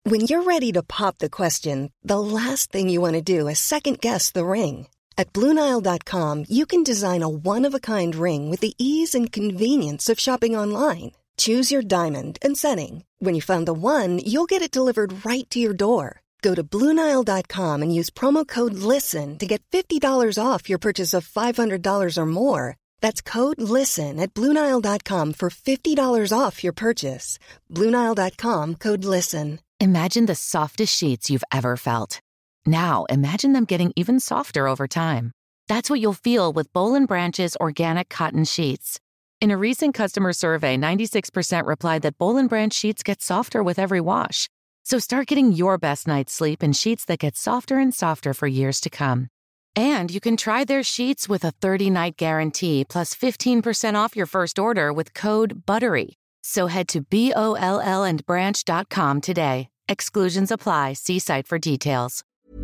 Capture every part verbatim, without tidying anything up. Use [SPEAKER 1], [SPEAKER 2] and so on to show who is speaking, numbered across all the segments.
[SPEAKER 1] When you're ready to pop the question, the last thing you want to do is second-guess the ring. At Blue Nile dot com, you can design a one-of-a-kind ring with the ease and convenience of shopping online. Choose your diamond and setting. When you find the one, you'll get it delivered right to your door. Go to Blue Nile dot com and use promo code LISTEN to get fifty dollars off your purchase of five hundred dollars or more. That's code LISTEN at Blue Nile dot com for fifty dollars off your purchase. Blue Nile dot com, code LISTEN.
[SPEAKER 2] Imagine the softest sheets you've ever felt. Now, imagine them getting even softer over time. That's what you'll feel with Boll and Branch's organic cotton sheets. In a recent customer survey, ninety-six percent replied that Boll and Branch sheets get softer with every wash. So start getting your best night's sleep in sheets that get softer and softer for years to come. And you can try their sheets with a thirty-night guarantee plus fifteen percent off your first order with code BUTTERY. So head to B O L L and branch dot com today. Exclusions apply. See site for details.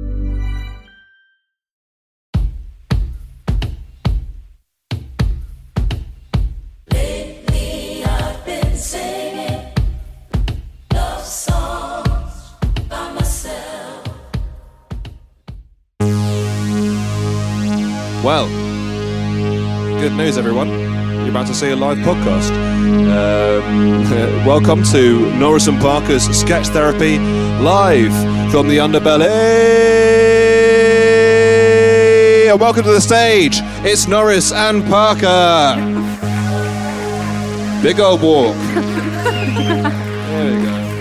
[SPEAKER 3] Lately I've been singing love songs by myself.
[SPEAKER 4] Well, good news, everyone. You're about to see a live podcast. Um, welcome to Norris and Parker's Sketch Therapy live from the underbelly. And welcome to the stage. It's Norris and Parker. Big old walk. There we go.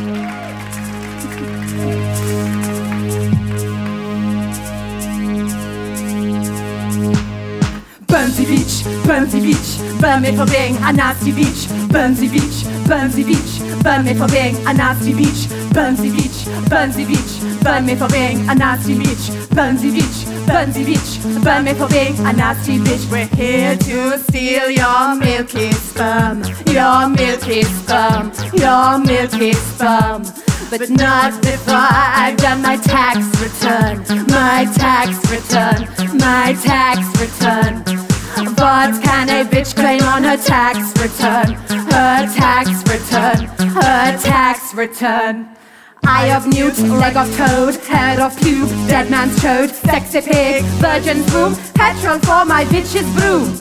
[SPEAKER 5] Bernsey Beach, Bernsey Beach, burn me for being a nasty beach. Bernsey Beach, Bernsey Beach, burn me for being a nasty beach. Bernsey Beach, Bernsey Beach, burn me for being a nasty beach. Bernsey Beach, Bernsey Beach, burn me for being a nasty bitch. We're here to steal your milky sperm, your milky sperm, your milky sperm. But not before I've done my tax return, my tax return, my tax return. What can a bitch claim on her tax return? Her tax return, her tax return. Eye of newt, leg of toad, head of pube, dead man's chode, sexy pig, virgin's boom, petrol for my bitch's broom.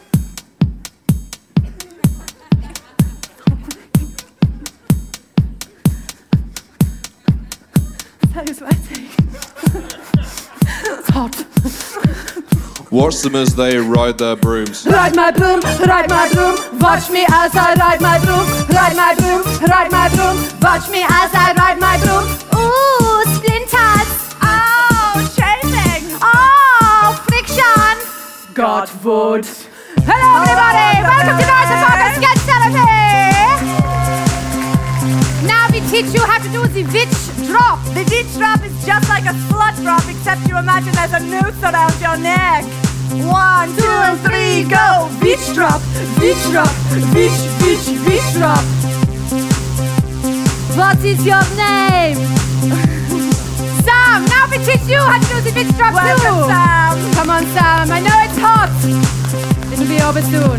[SPEAKER 5] That is sweating. It's hot.
[SPEAKER 4] Watch them as they ride their brooms.
[SPEAKER 5] Ride my broom, ride my broom, watch me as I ride my broom. Ride my broom, ride my broom, watch me as I ride my broom. Ooh, splinters. Oh, shaving. Oh, friction. God would. Hello everybody, welcome to Norris and Parker Sketch Therapy. Now we teach you how to do the witch drop. The witch drop is just like a slut drop, except you imagine there's a noose around your neck. One, two, and three, go! Witch drop, witch drop, witch, witch, witch drop. What is your name? Sam! Now we teach you how to do the witch drop too! Welcome, Sam! Come on, Sam, I know it's hot! It'll be over soon.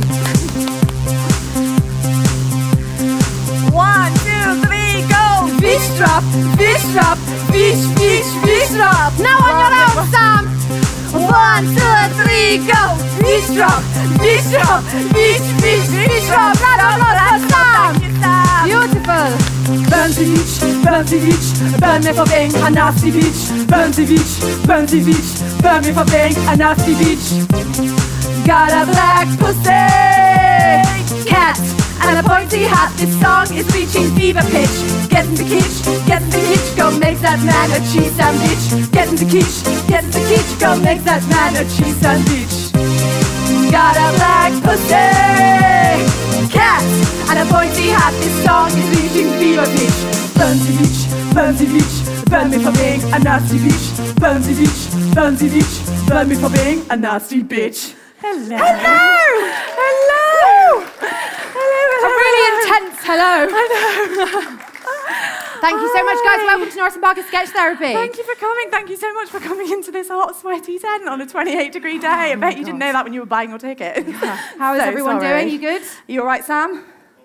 [SPEAKER 5] One, two, three, go! Witch drop, witch drop, witch, witch, witch drop! Now on your own, Sam! One, two, three, go! Witch drop, witch drop, witch, witch, witch drop! Round of applause for Sam! Beautiful! Bernsey Beach, Bernsey Beach, burn me for being a nasty beach. Bernsey Beach, Bernsey Beach, burn me for being a nasty beach. Got a black pussy, cat, and a pointy hat. This song is reaching fever pitch. Get in the kitsch, get in the kitsch, go make that man a cheese sandwich. Get in the kitsch, get in the kitsch, go make that man a cheese sandwich. Got a black pussy, cat, and a pointy hat. This song is reaching fever pitch. Bernsey Beach, Bernsey Beach, burn me for being a nasty beach. Bernsey Beach, Bernsey Beach, burn me for being a nasty bitch. Hello. Hello. Hello. Hello. A really intense hello. I know. Thank you so much, guys. Welcome to Norris and Parker Sketch Therapy.
[SPEAKER 6] Thank you for coming. Thank you so much for coming into this hot, sweaty tent on a twenty-eight degree day. I
[SPEAKER 5] Oh
[SPEAKER 6] bet you God. didn't know that when you were buying your ticket.
[SPEAKER 5] Yeah. How is
[SPEAKER 6] so
[SPEAKER 5] everyone
[SPEAKER 6] sorry.
[SPEAKER 5] doing? You good?
[SPEAKER 6] You all right, Sam?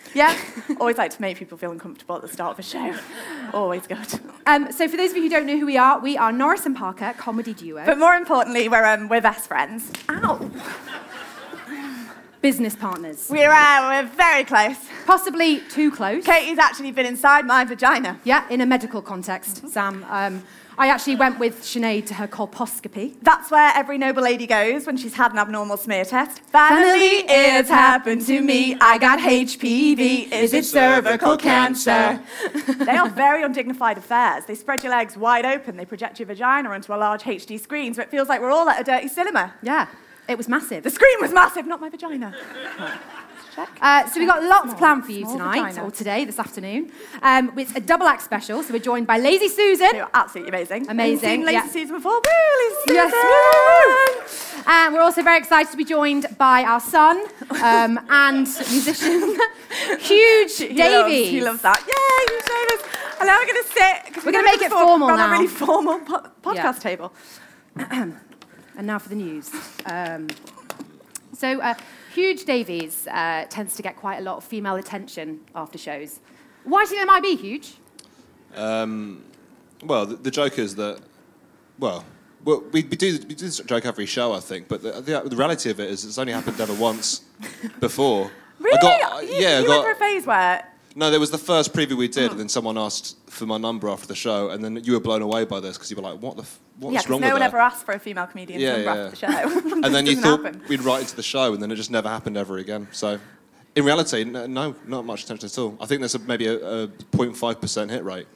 [SPEAKER 6] Yeah, always like to make people feel uncomfortable at the start of a show. Always good.
[SPEAKER 5] Um, so for those of you who don't know who we are, we are Norris and Parker, comedy duo.
[SPEAKER 6] But more importantly, we're um, we're best friends. Ow.
[SPEAKER 5] Business partners.
[SPEAKER 6] We're uh, we're very close.
[SPEAKER 5] Possibly too close.
[SPEAKER 6] Katie's actually been inside my vagina.
[SPEAKER 5] Yeah, in a medical context, Sam. Um, I actually went with Sinead to her colposcopy.
[SPEAKER 6] That's where every noble lady goes when she's had an abnormal smear test. Finally, it's happened to me. I got H P V. Is it cervical cancer? They are very undignified affairs. They spread your legs wide open. They project your vagina onto a large H D screen, so it feels like we're all at a dirty cinema.
[SPEAKER 5] Yeah, it was massive.
[SPEAKER 6] The screen was massive, not my vagina.
[SPEAKER 5] Uh, so we've got lots
[SPEAKER 6] Small-
[SPEAKER 5] planned for you
[SPEAKER 6] small
[SPEAKER 5] tonight,
[SPEAKER 6] vagina.
[SPEAKER 5] or today, this afternoon. Um, it's a double act special, so we're joined by Lazy Susan.
[SPEAKER 6] They were absolutely amazing.
[SPEAKER 5] Amazing,
[SPEAKER 6] Have you seen Lazy
[SPEAKER 5] yeah.
[SPEAKER 6] Susan before? Woo, Lazy Susan!
[SPEAKER 5] Yes, woo! And we're also very excited to be joined by our son um, and musician, Huge
[SPEAKER 6] He
[SPEAKER 5] Davies.
[SPEAKER 6] loves, he loves that. Yay, Huge Davies. And now we're going to sit. 'cause
[SPEAKER 5] We're
[SPEAKER 6] we've
[SPEAKER 5] gonna
[SPEAKER 6] never
[SPEAKER 5] make it
[SPEAKER 6] before
[SPEAKER 5] formal
[SPEAKER 6] run
[SPEAKER 5] now.
[SPEAKER 6] a really formal po- podcast
[SPEAKER 5] Yeah.
[SPEAKER 6] table.
[SPEAKER 5] And now for the news. Um, so, uh, Huge Davies uh, tends to get quite a lot of female attention after shows. Why do you think there might be, Huge?
[SPEAKER 4] Um, well, the, the joke is that, well, well we, we do we do this joke every show, I think, but the, the, the reality of it is it's only happened ever once before.
[SPEAKER 6] Really?
[SPEAKER 4] I got,
[SPEAKER 6] you
[SPEAKER 4] yeah, I
[SPEAKER 6] you
[SPEAKER 4] got,
[SPEAKER 6] went through a phase where...
[SPEAKER 4] no, there was the first preview we did, and then someone asked for my number after the show, and then you were blown away by this because you were like, "What the? F- what's
[SPEAKER 6] Yeah, because
[SPEAKER 4] wrong
[SPEAKER 6] no
[SPEAKER 4] with
[SPEAKER 6] one
[SPEAKER 4] that?"
[SPEAKER 6] ever asked for a female comedian's
[SPEAKER 4] Yeah,
[SPEAKER 6] number
[SPEAKER 4] yeah.
[SPEAKER 6] after the show.
[SPEAKER 4] And then you
[SPEAKER 6] Doesn't
[SPEAKER 4] thought
[SPEAKER 6] happen.
[SPEAKER 4] we'd write into the show, and then it just never happened ever again. So, in reality, no, no not much attention at all. I think there's a, maybe a, a zero point five percent hit rate.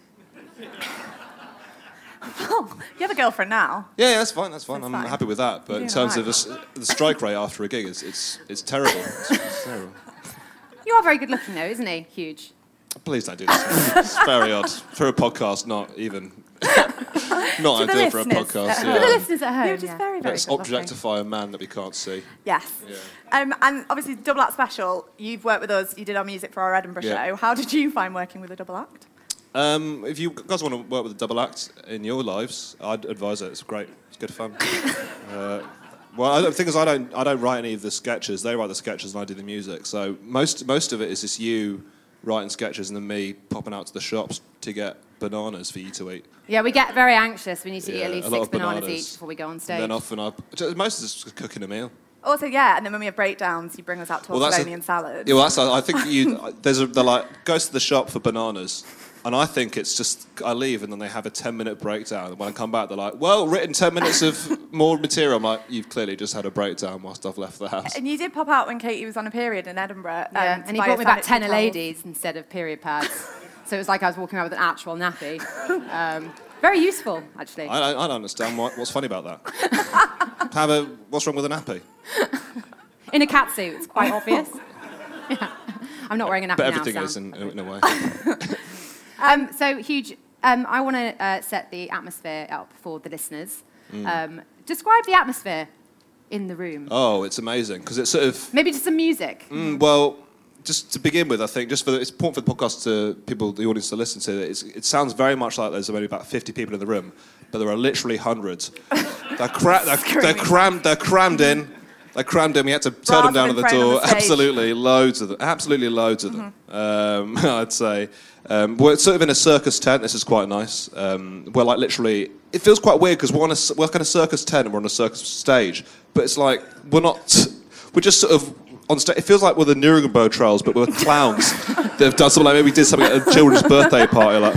[SPEAKER 6] Oh, you have a girlfriend now.
[SPEAKER 4] Yeah, yeah, that's fine. That's fine.
[SPEAKER 6] That's
[SPEAKER 4] I'm
[SPEAKER 6] fine.
[SPEAKER 4] happy with that. But
[SPEAKER 6] You're
[SPEAKER 4] in
[SPEAKER 6] doing
[SPEAKER 4] terms
[SPEAKER 6] all
[SPEAKER 4] of the, s- the strike rate after a gig, it's it's, it's terrible. It's, it's terrible.
[SPEAKER 5] You are very good looking, though, isn't he, Huge?
[SPEAKER 4] Please don't do this. It's very odd for a podcast. Not even. Not
[SPEAKER 6] To the
[SPEAKER 4] ideal for a
[SPEAKER 6] listeners
[SPEAKER 4] podcast.
[SPEAKER 6] at
[SPEAKER 5] For
[SPEAKER 6] home.
[SPEAKER 5] the
[SPEAKER 4] Yeah.
[SPEAKER 5] listeners at home,
[SPEAKER 6] You're just
[SPEAKER 5] yeah.
[SPEAKER 6] very, very
[SPEAKER 4] Let's
[SPEAKER 6] good looking.
[SPEAKER 4] objectify a man that we can't see.
[SPEAKER 6] Yes.
[SPEAKER 4] Yeah.
[SPEAKER 6] Um, and obviously, Double Act Special, you've worked with us, you did our music for our Edinburgh
[SPEAKER 4] Yeah.
[SPEAKER 6] show. How did you find working with a double act?
[SPEAKER 4] Um, if you guys want to work with a double act in your lives, I'd advise it. It's great. It's good fun. uh, well, I don't, the thing is, I don't, I don't write any of the sketches. They write the sketches, and I do the music. So most, most of it is just you writing sketches, and then me popping out to the shops to get bananas for you to eat.
[SPEAKER 5] Yeah, we get very anxious. We need to eat
[SPEAKER 4] Yeah,
[SPEAKER 5] at least
[SPEAKER 4] a lot
[SPEAKER 5] six
[SPEAKER 4] of
[SPEAKER 5] bananas,
[SPEAKER 4] bananas.
[SPEAKER 5] each before we go on stage.
[SPEAKER 4] And then often I, just- most of it's just cooking a meal.
[SPEAKER 6] Also, yeah, and then when we have breakdowns, you bring us out to
[SPEAKER 4] Well, that's a-
[SPEAKER 6] Ortolanian salad.
[SPEAKER 4] Yeah, well, that's. I think you. There's a. They're like goes to the shop for bananas, and I think it's just I leave and then they have a ten minute breakdown. And when I come back, they're like, "Well, written ten minutes of more material." I'm like, "You've clearly just had a breakdown whilst I've left the house."
[SPEAKER 6] And you did pop out when Katie was on a period in Edinburgh.
[SPEAKER 5] Yeah,
[SPEAKER 6] um, to
[SPEAKER 5] and he
[SPEAKER 6] buy
[SPEAKER 5] brought
[SPEAKER 6] us
[SPEAKER 5] me back
[SPEAKER 6] sanitary
[SPEAKER 5] tenner
[SPEAKER 6] towels.
[SPEAKER 5] ladies instead of period pads. So it was like I was walking around with an actual nappy. Um, very useful, actually.
[SPEAKER 4] I don't, I don't understand what, what's funny about that. Have a what's wrong with a nappy?
[SPEAKER 5] In a cat suit, it's quite obvious. Yeah. I'm not wearing a nappy
[SPEAKER 4] But
[SPEAKER 5] now,
[SPEAKER 4] everything
[SPEAKER 5] Sam.
[SPEAKER 4] is in, in a way.
[SPEAKER 5] Um, so, Huge, um, I want to uh, set the atmosphere up for the listeners.
[SPEAKER 4] Mm.
[SPEAKER 5] Um, describe the atmosphere in the room.
[SPEAKER 4] Oh, it's amazing because it's sort of.
[SPEAKER 5] Maybe just some music.
[SPEAKER 4] Mm, well, just to begin with, I think just for the, it's important for the podcast to people, the audience to listen to it. It's, it sounds very much like there's only about fifty people in the room, but there are literally hundreds. They're, cra- they're, they're crammed. They're crammed in. They're crammed in. We had to turn them down at the
[SPEAKER 6] Rather than
[SPEAKER 4] door.
[SPEAKER 6] thrown on the stage.
[SPEAKER 4] Absolutely, loads of them. Absolutely loads of them. Um, I'd say um, we're sort of in a circus tent. This is quite nice. Um, we're like literally. It feels quite weird because we're on a c- we're like in a circus tent and we're on a circus stage, but it's like we're not. We're just sort of on stage. It feels like we're the Nuremberg trials, but we're clowns that have done something like maybe we did something at a children's birthday party. Like,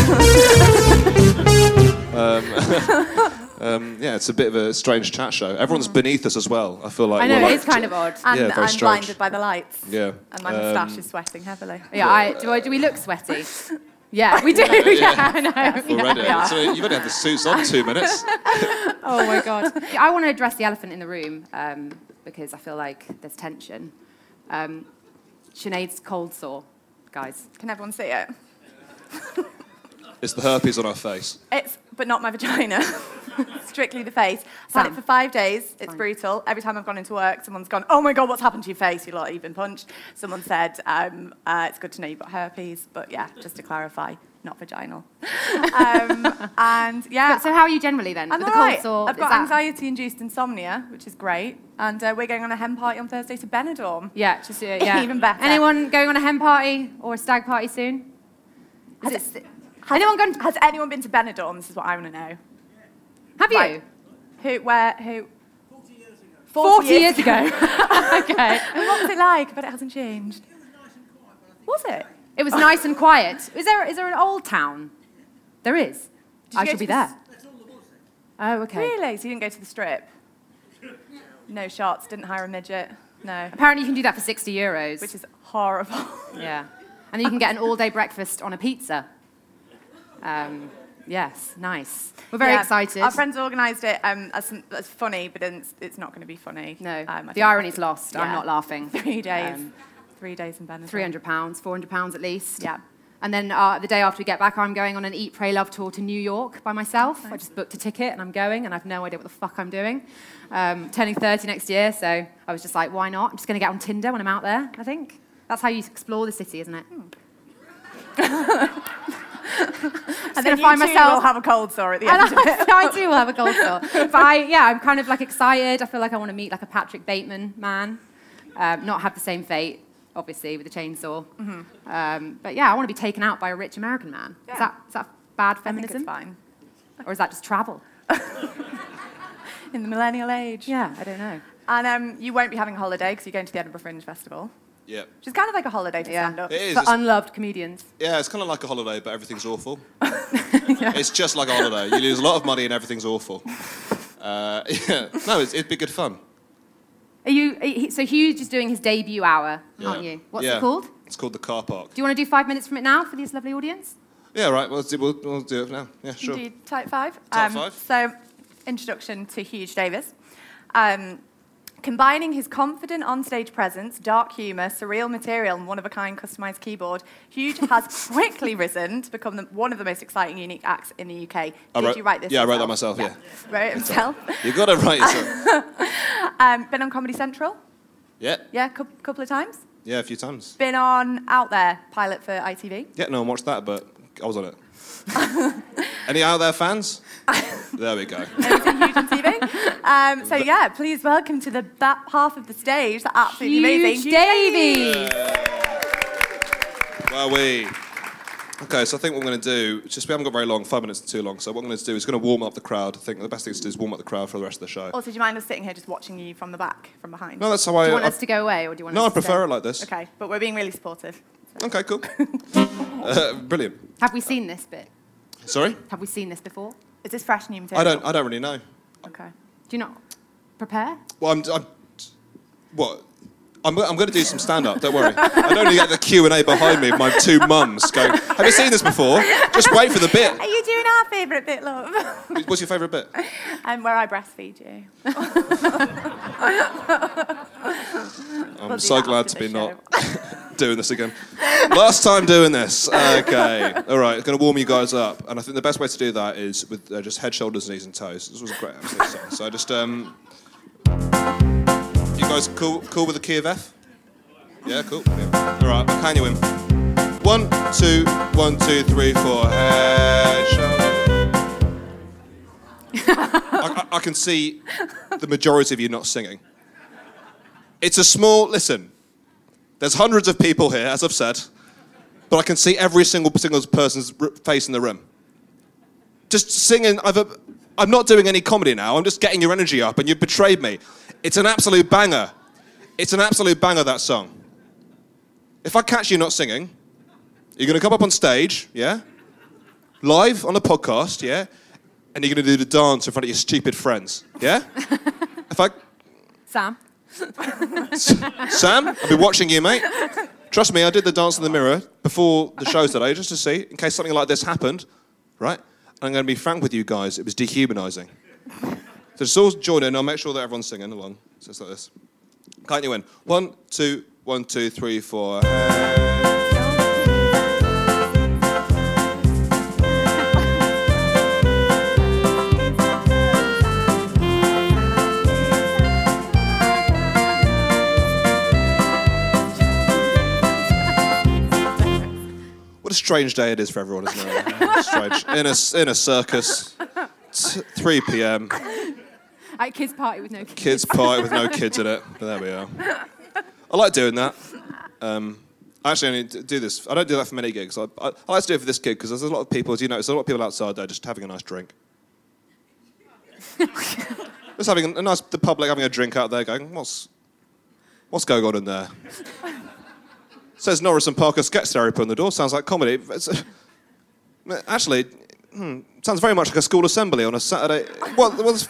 [SPEAKER 4] um, um, yeah, it's a bit of a strange chat show. Everyone's beneath us as well. I feel like
[SPEAKER 5] I know,
[SPEAKER 4] we're like,
[SPEAKER 5] it's kind of odd.
[SPEAKER 6] And
[SPEAKER 4] Yeah, very
[SPEAKER 6] I'm
[SPEAKER 4] strange.
[SPEAKER 6] blinded by the lights.
[SPEAKER 4] Yeah.
[SPEAKER 6] And my moustache
[SPEAKER 4] Um,
[SPEAKER 6] is sweating heavily.
[SPEAKER 5] Yeah, I, do, I, do we look sweaty? Yeah, we do. Yeah, I know.
[SPEAKER 4] already.
[SPEAKER 5] Yeah.
[SPEAKER 4] So you've only had the suits on two minutes.
[SPEAKER 5] Oh my god. I want to address the elephant in the room um, because I feel like there's tension. Um, Sinead's cold sore, guys.
[SPEAKER 6] Can everyone see it?
[SPEAKER 4] It's the herpes on our face.
[SPEAKER 6] It's, but not my vagina. Strictly the face. I've had
[SPEAKER 5] Sam.
[SPEAKER 6] it for five days. It's
[SPEAKER 5] Fine.
[SPEAKER 6] brutal. Every time I've gone into work, someone's gone, "Oh my God, what's happened to your face? You lot, you've been punched." Someone said, um, uh, "It's good to know you've got herpes." But yeah, just to clarify, not vaginal. um, and yeah.
[SPEAKER 5] But so how are you generally then?
[SPEAKER 6] I'm
[SPEAKER 5] With
[SPEAKER 6] all
[SPEAKER 5] the cold
[SPEAKER 6] right.
[SPEAKER 5] sore,
[SPEAKER 6] I've
[SPEAKER 5] is
[SPEAKER 6] got
[SPEAKER 5] that-
[SPEAKER 6] anxiety-induced insomnia, which is great. And uh, we're going on a hen party on Thursday to Benidorm.
[SPEAKER 5] Yeah, just uh, yeah.
[SPEAKER 6] Even better.
[SPEAKER 5] Anyone going on a hen party or a stag party soon? Is
[SPEAKER 6] Has,
[SPEAKER 5] it,
[SPEAKER 6] it, has,
[SPEAKER 5] anyone gone?
[SPEAKER 6] has anyone been to Benidorm? This is what I want to know.
[SPEAKER 5] Have you?
[SPEAKER 6] Right. Who, where, who?
[SPEAKER 3] forty years ago.
[SPEAKER 5] Forty years ago. Okay.
[SPEAKER 6] And what was it like? But it hasn't changed. Was it?
[SPEAKER 5] It was nice and quiet. Is there is there an old town? There is.
[SPEAKER 6] Did you
[SPEAKER 5] I
[SPEAKER 6] go
[SPEAKER 5] shall
[SPEAKER 6] to
[SPEAKER 5] be
[SPEAKER 6] the
[SPEAKER 5] there.
[SPEAKER 6] s-
[SPEAKER 3] That's all there was then.
[SPEAKER 5] Oh, okay.
[SPEAKER 6] Really? So you didn't go to the strip? No shots, didn't hire a midget? No.
[SPEAKER 5] Apparently you can do that for sixty euros.
[SPEAKER 6] Which is horrible.
[SPEAKER 5] Yeah. And then you can get an all-day breakfast on a pizza. Um, yes, nice. We're very
[SPEAKER 6] Yeah.
[SPEAKER 5] excited.
[SPEAKER 6] Our friends organised it um, as, some- as funny, but then it's, it's not going to be funny.
[SPEAKER 5] No,
[SPEAKER 6] Um, I
[SPEAKER 5] the
[SPEAKER 6] think
[SPEAKER 5] irony's lost. I'm
[SPEAKER 6] yeah.
[SPEAKER 5] not laughing.
[SPEAKER 6] Three days.
[SPEAKER 5] Um,
[SPEAKER 6] Three days in Benidorm.
[SPEAKER 5] three hundred pounds, four hundred pounds at least.
[SPEAKER 6] Yeah.
[SPEAKER 5] And then uh, the day after we get back, I'm going on an Eat, Pray, Love tour to New York by myself. I just booked a ticket and I'm going, and I've no idea what the fuck I'm doing. Um, turning thirty next year, so I was just like, why not? I'm just going to get on Tinder when I'm out there, I think. That's how you explore the city, isn't it?
[SPEAKER 6] And
[SPEAKER 5] gonna
[SPEAKER 6] then you
[SPEAKER 5] find
[SPEAKER 6] two
[SPEAKER 5] myself-
[SPEAKER 6] will have a cold sore at the
[SPEAKER 5] And
[SPEAKER 6] end of it.
[SPEAKER 5] I, I do have a cold sore. But I, yeah, I'm kind of like excited. I feel like I want to meet like a Patrick Bateman man. Um, not have the same fate, obviously, with a chainsaw.
[SPEAKER 6] Mm-hmm.
[SPEAKER 5] Um, but yeah, I want to be taken out by a rich American man.
[SPEAKER 6] Yeah.
[SPEAKER 5] Is that is that bad
[SPEAKER 6] I think
[SPEAKER 5] feminism?
[SPEAKER 6] it's fine.
[SPEAKER 5] Or is that just travel?
[SPEAKER 6] In the millennial age.
[SPEAKER 5] Yeah, I don't know.
[SPEAKER 6] And um, you won't be having a holiday because you're going to the Edinburgh Fringe Festival,
[SPEAKER 4] Yeah.
[SPEAKER 6] which is kind of like a holiday to
[SPEAKER 5] Yeah.
[SPEAKER 6] stand up.
[SPEAKER 4] It is.
[SPEAKER 5] For
[SPEAKER 4] It's-
[SPEAKER 5] unloved comedians.
[SPEAKER 4] Yeah, it's kind of like a holiday, but everything's awful. It's just like a holiday. You lose a lot of money and everything's awful. Uh, yeah. No, it's, it'd be good fun.
[SPEAKER 5] Are you? Are you- so Hugh's just doing his debut hour,
[SPEAKER 4] Yeah.
[SPEAKER 5] aren't you? What's
[SPEAKER 4] Yeah.
[SPEAKER 5] it called?
[SPEAKER 4] It's called the car park.
[SPEAKER 5] Do you want to do five minutes from it now for this lovely audience?
[SPEAKER 4] Yeah, right. We'll do, we'll, we'll do it now. Yeah, sure.
[SPEAKER 6] Do type five.
[SPEAKER 4] Type five.
[SPEAKER 6] So, introduction to Hugh Davis. Um, combining his confident onstage presence, dark humour, surreal material, and one-of-a-kind customised keyboard, Hugh has quickly risen to become the, one of the most exciting, unique acts in the U K. Did
[SPEAKER 4] I wrote-
[SPEAKER 6] you write this
[SPEAKER 4] yeah, I wrote
[SPEAKER 6] yourself?
[SPEAKER 4] that myself,
[SPEAKER 6] Wrote it himself.
[SPEAKER 4] You got to write yourself.
[SPEAKER 6] um, been on Comedy Central,
[SPEAKER 4] Yeah.
[SPEAKER 6] yeah, a cou- couple of times.
[SPEAKER 4] Yeah, a few times.
[SPEAKER 6] Been on Out There, pilot for I T V.
[SPEAKER 4] Yeah, no one watched that, but I was on it. Any out there fans? There we go.
[SPEAKER 6] Everything huge on T V. Um, so yeah, please welcome to the that half of the stage, the absolutely amazing
[SPEAKER 5] Huge Davey.
[SPEAKER 4] Well, we. Okay, so I think what we're going to do, just we haven't got very long, five minutes is too long, so what I'm going to do is going to warm up the crowd. I think the best thing to do is warm up the crowd for the rest of the show.
[SPEAKER 6] Also, do you mind us sitting here just watching you from the back, from behind?
[SPEAKER 4] No, that's how I...
[SPEAKER 5] Do you want
[SPEAKER 4] I
[SPEAKER 5] us to go away, or do you want
[SPEAKER 4] no, I
[SPEAKER 5] us to
[SPEAKER 4] prefer
[SPEAKER 5] stay?
[SPEAKER 4] it like this.
[SPEAKER 6] Okay, but we're being really supportive.
[SPEAKER 4] Okay, cool. uh, brilliant.
[SPEAKER 5] Have we seen this bit?
[SPEAKER 4] Sorry?
[SPEAKER 5] Have we seen this before?
[SPEAKER 6] Is this fresh new material?
[SPEAKER 4] I don't, I don't really know.
[SPEAKER 6] Okay.
[SPEAKER 5] Do you not prepare?
[SPEAKER 4] Well, I'm... I'm what? I'm, I'm going to do some stand-up, don't worry. I don't really get the Q and A behind me of my two mums going, have you seen this before? Just wait for the bit.
[SPEAKER 6] Are you doing our favourite bit, love?
[SPEAKER 4] What's your favourite bit?
[SPEAKER 6] And where I breastfeed you.
[SPEAKER 4] I'm
[SPEAKER 6] We'll do
[SPEAKER 4] so
[SPEAKER 6] that
[SPEAKER 4] glad
[SPEAKER 6] after
[SPEAKER 4] to be
[SPEAKER 6] the
[SPEAKER 4] not doing this again. Last time doing this. Okay. All right. Going to warm you guys up. And I think the best way to do that is with uh, just head, shoulders, knees, and toes. This was a great episode song. So just, um, you guys cool, cool with the key of F? Yeah, cool. Yeah. All right. I'll can you in. One, two, one, two, three, four. Head, shoulders. I, I, I can see the majority of you not singing. It's a small, listen, there's hundreds of people here, as I've said, but I can see every single, single person's r- face in the room. Just singing, I've, uh, I'm not doing any comedy now, I'm just getting your energy up, and you've betrayed me. It's an absolute banger. It's an absolute banger, that song. If I catch you not singing, you're going to come up on stage, yeah? Live on a podcast, yeah? And you're going to do the dance in front of your stupid friends, yeah? If I...
[SPEAKER 5] Sam?
[SPEAKER 4] Sam, I've been watching you, mate. Trust me, I did the dance in the mirror before the show today, just to see, in case something like this happened, right? And I'm going to be frank with you guys, it was dehumanising. So just all join in, I'll make sure that everyone's singing along. So it's like this. Can't you win? One, two, one, two, three, four. strange day it is for everyone, isn't it? Strange. In a, in a circus, t- three p.m.
[SPEAKER 5] At kids' party with no kids.
[SPEAKER 4] Kids' party with no kids in it. But there we are. I like doing that. Um, I actually only do this. I don't do that for many gigs. I, I, I like to do it for this gig because there's a lot of people, as you know, there's a lot of people outside there just having a nice drink. Just having a, a nice, the public having a drink out there going, what's, what's going on in there? Says Norris and Parker sketch therapy on the door. Sounds like comedy. It's, uh, actually, hmm, sounds very much like a school assembly on a Saturday. What was?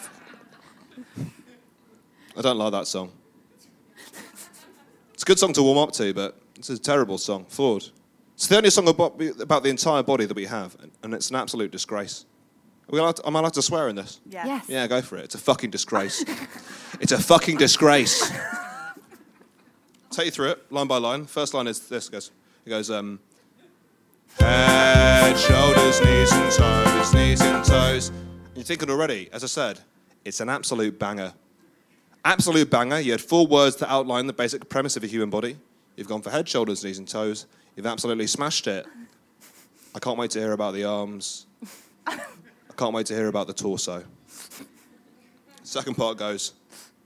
[SPEAKER 4] I don't like that song. It's a good song to warm up to, but it's a terrible song. Flawed. It's the only song about, about the entire body that we have, and it's an absolute disgrace. Are we allowed to, am I allowed to swear in this?
[SPEAKER 6] Yeah.
[SPEAKER 5] Yes.
[SPEAKER 4] Yeah, go for it. It's a fucking disgrace. It's a fucking disgrace. Take you through it, line by line. First line is this. It goes, it goes um, head, shoulders, knees and toes, knees and toes. And you're thinking already, as I said, it's an absolute banger. Absolute banger. You had four words to outline the basic premise of a human body. You've gone for head, shoulders, knees and toes. You've absolutely smashed it. I can't wait to hear about the arms. I can't wait to hear about the torso. Second part goes,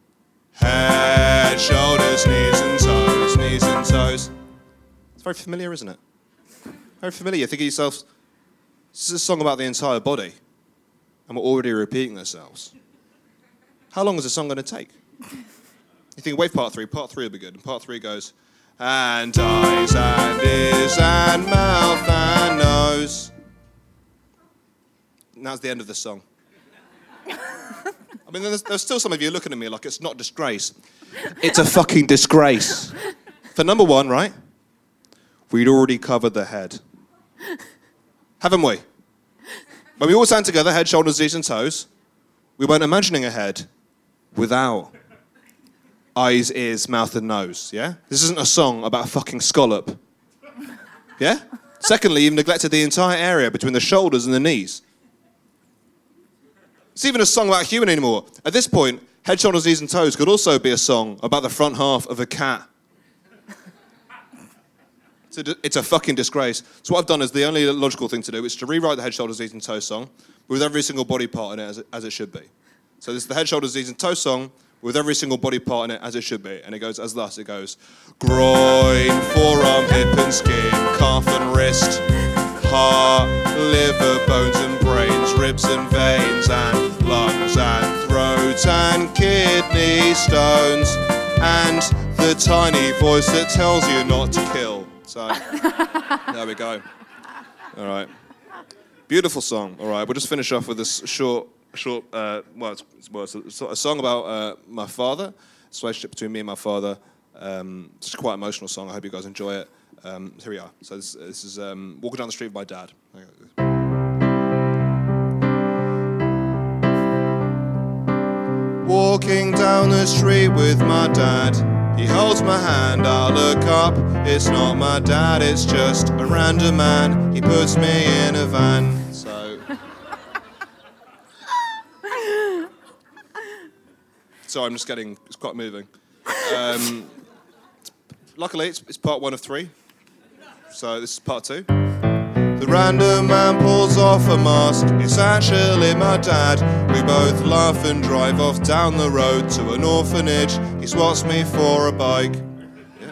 [SPEAKER 4] head, shoulders, knees and toes, knees and toes. It's very familiar, isn't it? Very familiar. You think of yourself, this is a song about the entire body, and we're already repeating ourselves. How long is the song going to take? You think, wait, part three. Part three will be good. And part three goes, and eyes and ears and mouth and nose. And that's the end of the song. I mean, there's, there's still some of you looking at me like it's not disgrace. It's a fucking disgrace. For number one, right? We'd already covered the head. Haven't we? When we all stand together, head, shoulders, knees and toes, we weren't imagining a head without eyes, ears, mouth and nose, yeah? This isn't a song about a fucking scallop. Yeah? Secondly, you've neglected the entire area between the shoulders and the knees. It's even a song about a human anymore. At this point, head, shoulders, knees and toes could also be a song about the front half of a cat. It's a, it's a fucking disgrace. So what I've done is the only logical thing to do is to rewrite the head, shoulders, knees and toes song with every single body part in it as it, as it should be. So this is the head, shoulders, knees and toes song with every single body part in it as it should be. And it goes as thus. It goes, groin, forearm, hip and skin, calf and wrist, heart, liver, bones and brains, ribs and veins, and lungs and throat and kidney stones, and the tiny voice that tells you not to kill. So, there we go. All right. Beautiful song. All right, we'll just finish off with this short, short, uh, well, it's, well, it's a, a song about uh, my father, it's a relationship between me and my father. Um, it's quite an emotional song. I hope you guys enjoy it. Um, here we are. So this, this is um, Walking Down the Street with my dad. Walking down the street with my dad. He holds my hand, I look up. It's not my dad, it's just a random man. He puts me in a van. So. Sorry, I'm just getting, it's quite moving. Um, luckily, it's, it's part one of three. So this is part two. The random man pulls off a mask. It's actually my dad. We both laugh and drive off down the road to an orphanage. He swats me for a bike. Yeah.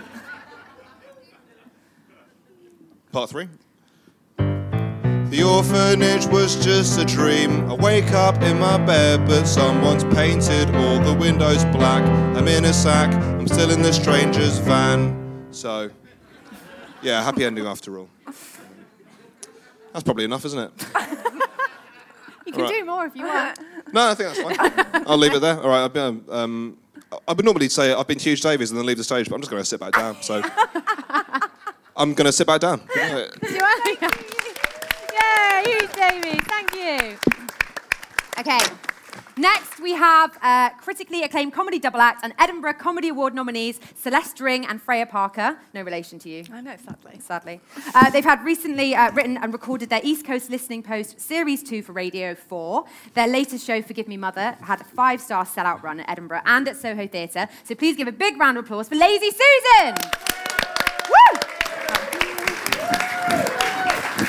[SPEAKER 4] Part three. The orphanage was just a dream. I wake up in my bed, but someone's painted all the windows black. I'm in a sack. I'm still in the stranger's van. So, yeah, happy ending after all. That's probably enough, isn't it?
[SPEAKER 5] You can
[SPEAKER 4] right.
[SPEAKER 5] do more if you want.
[SPEAKER 4] No, I think that's fine. I'll leave it there. All right. I've been, um, I would normally say I've been Huge Davies and then leave the stage, but I'm just going to sit back down. So I'm going to sit back down.
[SPEAKER 5] Yeah, Huge Davies. Thank you. Okay. Next, we have uh, critically acclaimed comedy double act and Edinburgh Comedy Award nominees Celeste Ring and Freya Parker. No relation to you.
[SPEAKER 6] I know, sadly.
[SPEAKER 5] Sadly. Uh, they've had recently uh, written and recorded their East Coast Listening Post Series two for Radio four. Their latest show, Forgive Me Mother, had a five-star sellout run at Edinburgh and at Soho Theatre. So please give a big round of applause for Lazy Susan! Woo!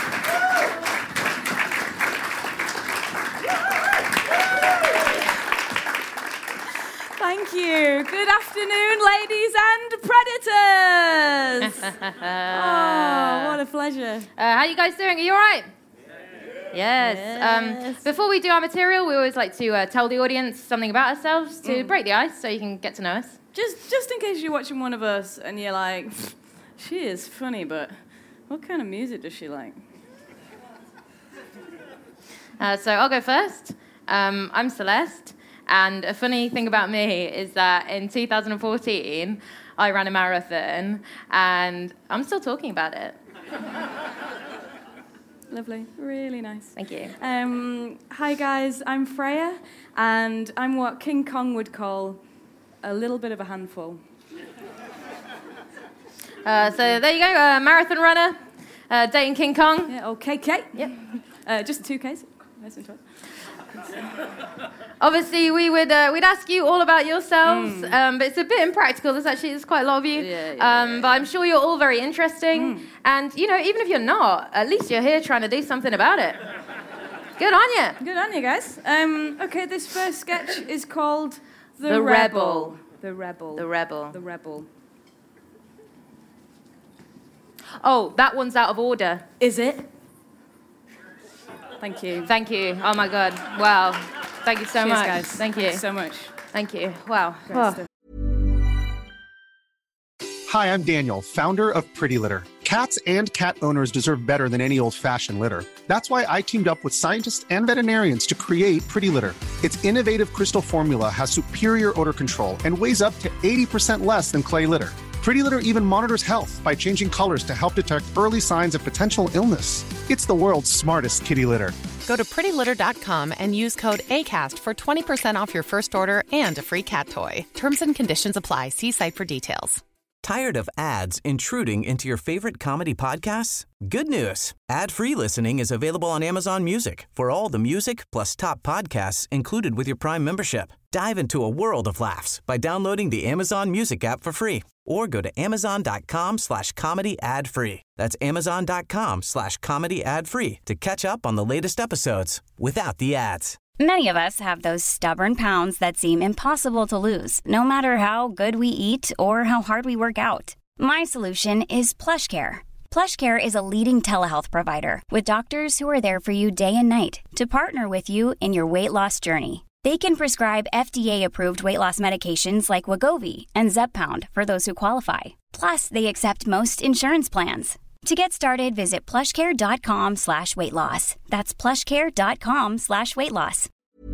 [SPEAKER 5] you. Good afternoon, ladies and predators. Oh, what a pleasure.
[SPEAKER 7] Uh, how you guys doing? Are you all right? Yes.
[SPEAKER 5] Yes.
[SPEAKER 7] Um, before we do our material, we always like to uh, tell the audience something about ourselves to
[SPEAKER 5] Mm.
[SPEAKER 7] break the ice so you can get to know us.
[SPEAKER 5] Just, just in case you're watching one of us and you're like, she is funny, but what kind of music does she like?
[SPEAKER 7] Uh, so I'll go first. Um, I'm Celeste, and a funny thing about me is that in two thousand fourteen, I ran a marathon, and I'm still talking about it.
[SPEAKER 5] Lovely, really nice.
[SPEAKER 7] Thank you.
[SPEAKER 5] Um, hi guys, I'm Freya, and I'm what King Kong would call a little bit of a handful.
[SPEAKER 7] Uh, so there you go, uh, marathon runner, uh, dating King Kong.
[SPEAKER 5] Yeah, oh, K K.
[SPEAKER 7] Yep.
[SPEAKER 5] Uh, just two Ks. Nice and twice.
[SPEAKER 7] Obviously, we would uh, we'd ask you all about yourselves, mm. um, but it's a bit impractical. There's actually there's quite a lot of you,
[SPEAKER 5] yeah, yeah,
[SPEAKER 7] um,
[SPEAKER 5] yeah.
[SPEAKER 7] but I'm sure you're all very interesting. Mm. And you know, even if you're not, at least you're here trying to do something about it. Good on you.
[SPEAKER 5] Good on you guys. Um, okay, this first sketch is called The,
[SPEAKER 7] The
[SPEAKER 5] Rebel.
[SPEAKER 7] Rebel.
[SPEAKER 5] The Rebel.
[SPEAKER 7] The Rebel.
[SPEAKER 5] The Rebel.
[SPEAKER 7] Oh, that one's out of order.
[SPEAKER 5] Is it? Thank you.
[SPEAKER 7] Thank you. Oh my God. Wow. Thank you so
[SPEAKER 5] Cheers,
[SPEAKER 7] much.
[SPEAKER 5] guys.
[SPEAKER 7] Thank you.
[SPEAKER 5] Thanks so much.
[SPEAKER 7] Thank you. Wow.
[SPEAKER 5] Great
[SPEAKER 7] Oh.
[SPEAKER 5] stuff.
[SPEAKER 8] Hi, I'm Daniel, founder of Pretty Litter. Cats and cat owners deserve better than any old-fashioned litter. That's why I teamed up with scientists and veterinarians to create Pretty Litter. Its innovative crystal formula has superior odor control and weighs up to eighty percent less than clay litter. Pretty Litter even monitors health by changing colors to help detect early signs of potential illness. It's the world's smartest kitty litter.
[SPEAKER 2] Go to pretty litter dot com and use code ACAST for twenty percent off your first order and a free cat toy. Terms and conditions apply. See site for details.
[SPEAKER 9] Tired of ads intruding into your favorite comedy podcasts? Good news. Ad-free listening is available on Amazon Music for all the music plus top podcasts included with your Prime membership. Dive into a world of laughs by downloading the Amazon Music app for free or go to amazon.com slash comedy ad free. That's amazon.com slash comedy ad free to catch up on the latest episodes without the ads.
[SPEAKER 10] Many of us have those stubborn pounds that seem impossible to lose, no matter how good we eat or how hard we work out. My solution is PlushCare. PlushCare is a leading telehealth provider with doctors who are there for you day and night to partner with you in your weight loss journey. They can prescribe F D A-approved weight loss medications like Wegovy and Zepbound for those who qualify. Plus, they accept most insurance plans. To get started, visit plushcare.com slash weight loss. That's plushcare.com slash weight loss.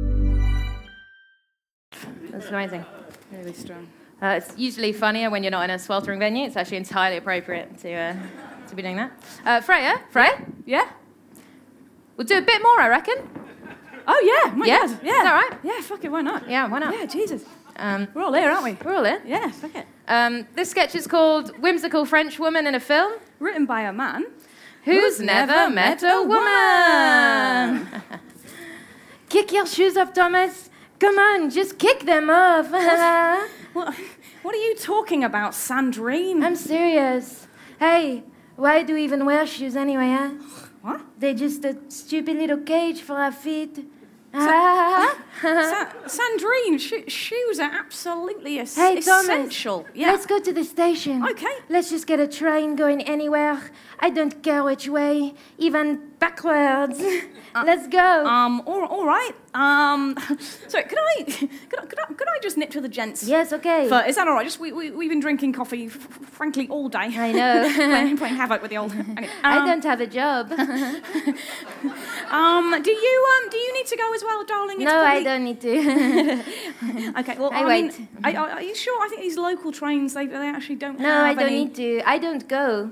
[SPEAKER 7] That's amazing.
[SPEAKER 5] Really strong.
[SPEAKER 7] Uh, it's usually funnier when you're not in a sweltering venue. It's actually entirely appropriate to uh, to be doing that. Uh, Freya, Freya,
[SPEAKER 5] Yeah?
[SPEAKER 7] we'll do a bit more, I reckon.
[SPEAKER 5] Oh, yeah. My
[SPEAKER 7] Yeah?
[SPEAKER 5] God. Yeah.
[SPEAKER 7] Is that right?
[SPEAKER 5] Yeah, fuck it. Why not?
[SPEAKER 7] Yeah, why not?
[SPEAKER 5] Yeah, Jesus.
[SPEAKER 7] Um,
[SPEAKER 5] We're all here, aren't we?
[SPEAKER 7] we're all in.
[SPEAKER 5] Yeah, fuck it.
[SPEAKER 7] Um, this sketch is called Whimsical French Woman in a Film
[SPEAKER 5] Written by a man
[SPEAKER 7] Who's Never Met a Woman. Kick your shoes off, Thomas. Come on, just kick them off.
[SPEAKER 5] What, what are you talking about, Sandrine?
[SPEAKER 7] I'm serious. Hey, why do we even wear shoes anyway, huh?
[SPEAKER 5] What?
[SPEAKER 7] They're just a stupid little cage for our feet.
[SPEAKER 5] Sa- Sandrine, sho- shoes are absolutely es-
[SPEAKER 7] Hey, Thomas,
[SPEAKER 5] essential. Yeah.
[SPEAKER 7] let's go to the station.
[SPEAKER 5] Okay.
[SPEAKER 7] Let's just get a train going anywhere. I don't care which way, even backwards. Let's go.
[SPEAKER 5] Um. All, all right. Um. Sorry. Could I? Could I? Could I? Could I just nip to the gents?
[SPEAKER 7] yes, okay.
[SPEAKER 5] For, is that all right? Just we, we we've been drinking coffee, f- f- frankly, all day.
[SPEAKER 7] I know.
[SPEAKER 5] playing, playing havoc with the old. Okay.
[SPEAKER 7] I
[SPEAKER 5] Um,
[SPEAKER 7] don't have a job.
[SPEAKER 5] Um. Do you um? Do you need to go as well, darling? It's
[SPEAKER 7] no, I
[SPEAKER 5] probably-
[SPEAKER 7] don't need to.
[SPEAKER 5] Okay. Well,
[SPEAKER 7] I
[SPEAKER 5] I,
[SPEAKER 7] wait.
[SPEAKER 5] mean, I, I, are you sure? I think these local trains they they actually don't.
[SPEAKER 7] no,
[SPEAKER 5] have
[SPEAKER 7] I don't
[SPEAKER 5] any...
[SPEAKER 7] need to. I don't go.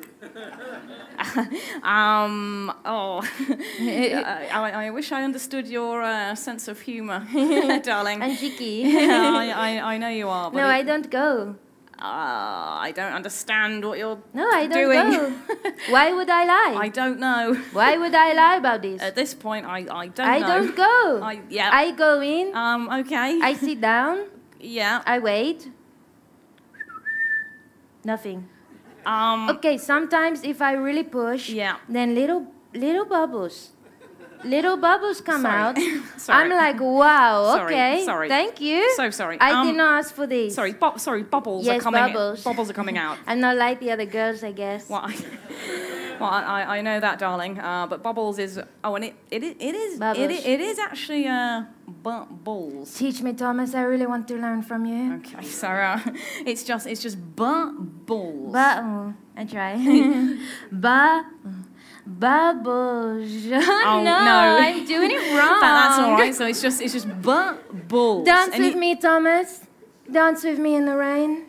[SPEAKER 5] Um. Oh. I, I, I wish I understood your uh, sense of humour, darling.
[SPEAKER 7] I'm cheeky.
[SPEAKER 5] I, I, I know you are. But
[SPEAKER 7] no,
[SPEAKER 5] it-
[SPEAKER 7] I don't go.
[SPEAKER 5] Uh, I don't understand what you're
[SPEAKER 7] No, I don't
[SPEAKER 5] doing.
[SPEAKER 7] go. Why would I lie?
[SPEAKER 5] I don't know.
[SPEAKER 7] Why would I lie about this?
[SPEAKER 5] At this point, I, I don't
[SPEAKER 7] I
[SPEAKER 5] know.
[SPEAKER 7] don't go.
[SPEAKER 5] I, yeah.
[SPEAKER 7] I go in.
[SPEAKER 5] Um. Okay.
[SPEAKER 7] I sit down.
[SPEAKER 5] yeah.
[SPEAKER 7] I wait. Nothing.
[SPEAKER 5] Um.
[SPEAKER 7] Okay, sometimes if I really push,
[SPEAKER 5] Yeah.
[SPEAKER 7] then little little bubbles. little bubbles come
[SPEAKER 11] Sorry.
[SPEAKER 7] out.
[SPEAKER 11] Sorry.
[SPEAKER 7] I'm like, wow,
[SPEAKER 11] Sorry,
[SPEAKER 7] okay,
[SPEAKER 11] sorry.
[SPEAKER 7] thank you.
[SPEAKER 11] So sorry.
[SPEAKER 7] I
[SPEAKER 11] Um,
[SPEAKER 7] didn't ask for these.
[SPEAKER 11] Sorry, bu- sorry, bubbles
[SPEAKER 7] Yes,
[SPEAKER 11] are coming.
[SPEAKER 7] bubbles.
[SPEAKER 11] Bubbles are coming out.
[SPEAKER 7] I'm not like the other girls, I guess.
[SPEAKER 11] Well, I, well, I, I know that, darling. Uh, but bubbles is oh, and it it it is
[SPEAKER 7] Bubbles.
[SPEAKER 11] it, it is actually uh bubbles.
[SPEAKER 7] Teach me, Thomas. I really want to learn from you.
[SPEAKER 11] Okay, so uh, it's just it's just bubbles.
[SPEAKER 7] But oh, I try. Ba bubbles.
[SPEAKER 11] Oh,
[SPEAKER 7] no,
[SPEAKER 11] no.
[SPEAKER 7] I'm doing it wrong.
[SPEAKER 11] That- that's all right. So it's just it's just bubbles.
[SPEAKER 7] Dance
[SPEAKER 11] And
[SPEAKER 7] with
[SPEAKER 11] you-
[SPEAKER 7] me, Thomas. Dance with me in the rain.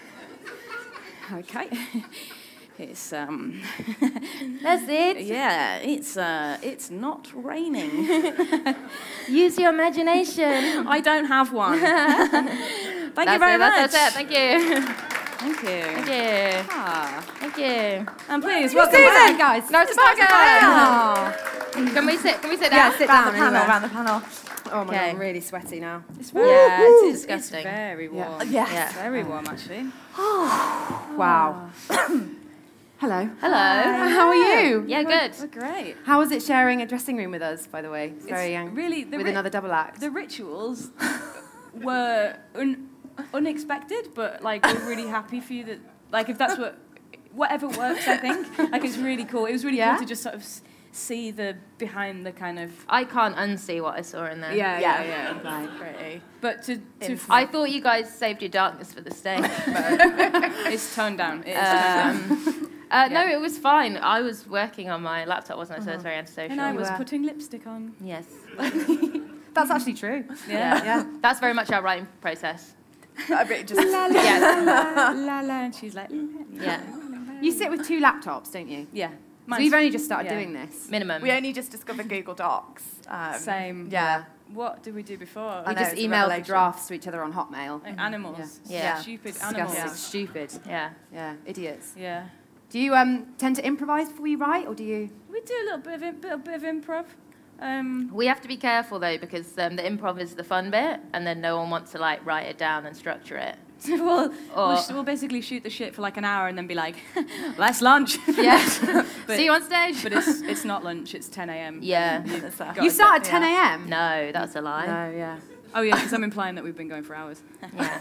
[SPEAKER 11] Okay. It's um.
[SPEAKER 7] That's it.
[SPEAKER 11] Yeah, it's uh, it's not raining.
[SPEAKER 7] Use your imagination.
[SPEAKER 11] I don't have one. Thank
[SPEAKER 7] That's
[SPEAKER 11] you very
[SPEAKER 7] it,
[SPEAKER 11] much.
[SPEAKER 7] That's, that's it. Thank you.
[SPEAKER 11] Thank you.
[SPEAKER 7] Thank you.
[SPEAKER 11] Ah.
[SPEAKER 7] Thank you.
[SPEAKER 11] And please
[SPEAKER 5] Welcome
[SPEAKER 11] welcome
[SPEAKER 5] back,
[SPEAKER 11] back.
[SPEAKER 5] guys.
[SPEAKER 7] No, it's back.
[SPEAKER 5] Oh.
[SPEAKER 7] Can we sit? Can we sit
[SPEAKER 5] Yeah,
[SPEAKER 7] down?
[SPEAKER 5] sit
[SPEAKER 6] Round
[SPEAKER 5] down.
[SPEAKER 6] the panel,
[SPEAKER 5] anyway.
[SPEAKER 6] round the panel.
[SPEAKER 5] Oh my
[SPEAKER 7] Okay.
[SPEAKER 5] god, I'm really sweaty now.
[SPEAKER 11] It's very,
[SPEAKER 7] Yeah,
[SPEAKER 11] it's,
[SPEAKER 7] it's
[SPEAKER 11] it's
[SPEAKER 7] disgusting.
[SPEAKER 11] very warm.
[SPEAKER 6] Yes.
[SPEAKER 7] Yeah.
[SPEAKER 11] Very warm, actually.
[SPEAKER 5] Wow. Hello.
[SPEAKER 7] Hello.
[SPEAKER 5] How are you?
[SPEAKER 7] Yeah, good.
[SPEAKER 11] We're great.
[SPEAKER 5] How was it sharing a dressing room with us, by the way? It's very
[SPEAKER 11] It's
[SPEAKER 5] young.
[SPEAKER 11] really the
[SPEAKER 5] with
[SPEAKER 11] ri-
[SPEAKER 5] another double act.
[SPEAKER 11] The rituals were un- unexpected, but like we're really happy for you that like if that's what whatever works, I think. Like it's really cool. It was really
[SPEAKER 5] Yeah?
[SPEAKER 11] cool to just sort of s- see the behind the kind of
[SPEAKER 7] I can't unsee what I saw in there.
[SPEAKER 11] yeah
[SPEAKER 6] Yeah.
[SPEAKER 11] yeah yeah.
[SPEAKER 5] Right.
[SPEAKER 11] Pretty. But to to f-
[SPEAKER 7] I thought you guys saved your darkness for the stage. but,
[SPEAKER 11] it's toned down. It is toned down.
[SPEAKER 7] um, uh, No,
[SPEAKER 11] Yeah.
[SPEAKER 7] it was fine. I was working on my laptop, wasn't I? So it was very antisocial.
[SPEAKER 11] And I was
[SPEAKER 5] were.
[SPEAKER 11] putting lipstick on.
[SPEAKER 7] Yes.
[SPEAKER 5] That's actually true.
[SPEAKER 11] Yeah.
[SPEAKER 5] Yeah.
[SPEAKER 7] That's very much our writing process.
[SPEAKER 6] I really just
[SPEAKER 7] Yes.
[SPEAKER 11] la la la, and she's like
[SPEAKER 7] Yeah.
[SPEAKER 5] You sit with two laptops, don't you?
[SPEAKER 11] yeah.
[SPEAKER 5] So
[SPEAKER 11] Mine's
[SPEAKER 5] we've only just started
[SPEAKER 11] yeah.
[SPEAKER 5] doing this.
[SPEAKER 7] Minimum.
[SPEAKER 6] we only just discovered Google Docs. Um,
[SPEAKER 11] same.
[SPEAKER 6] Yeah.
[SPEAKER 11] What did we do before?
[SPEAKER 6] I
[SPEAKER 5] We
[SPEAKER 6] know,
[SPEAKER 5] just
[SPEAKER 6] it's a
[SPEAKER 5] emailed the
[SPEAKER 6] revelation.
[SPEAKER 5] drafts to each other on Hotmail.
[SPEAKER 11] Like animals.
[SPEAKER 7] Yeah. Yeah.
[SPEAKER 11] Stupid
[SPEAKER 5] Disgusting.
[SPEAKER 11] animals.
[SPEAKER 5] Stupid.
[SPEAKER 7] Yeah.
[SPEAKER 5] Yeah. Idiots.
[SPEAKER 11] Yeah.
[SPEAKER 5] Do you um tend to improvise before you write, or do you?
[SPEAKER 11] We do a little bit of im- bit, bit of improv. Um,
[SPEAKER 7] We have to be careful though because um, the improv is the fun bit, and then no one wants to like write it down and structure it.
[SPEAKER 11] we'll,
[SPEAKER 7] Or-
[SPEAKER 11] we'll, sh- we'll basically shoot the shit for like an hour and then be like, "Let's lunch."
[SPEAKER 7] Yes.
[SPEAKER 11] But-
[SPEAKER 7] See you on stage.
[SPEAKER 11] But it's it's not lunch. It's ten a.m.
[SPEAKER 7] Yeah.
[SPEAKER 11] Got
[SPEAKER 5] You
[SPEAKER 11] it.
[SPEAKER 5] start at ten a.m.
[SPEAKER 7] No, that's a lie.
[SPEAKER 5] No. Yeah.
[SPEAKER 11] Oh yeah, because I'm implying that we've been going for hours.
[SPEAKER 7] Yeah.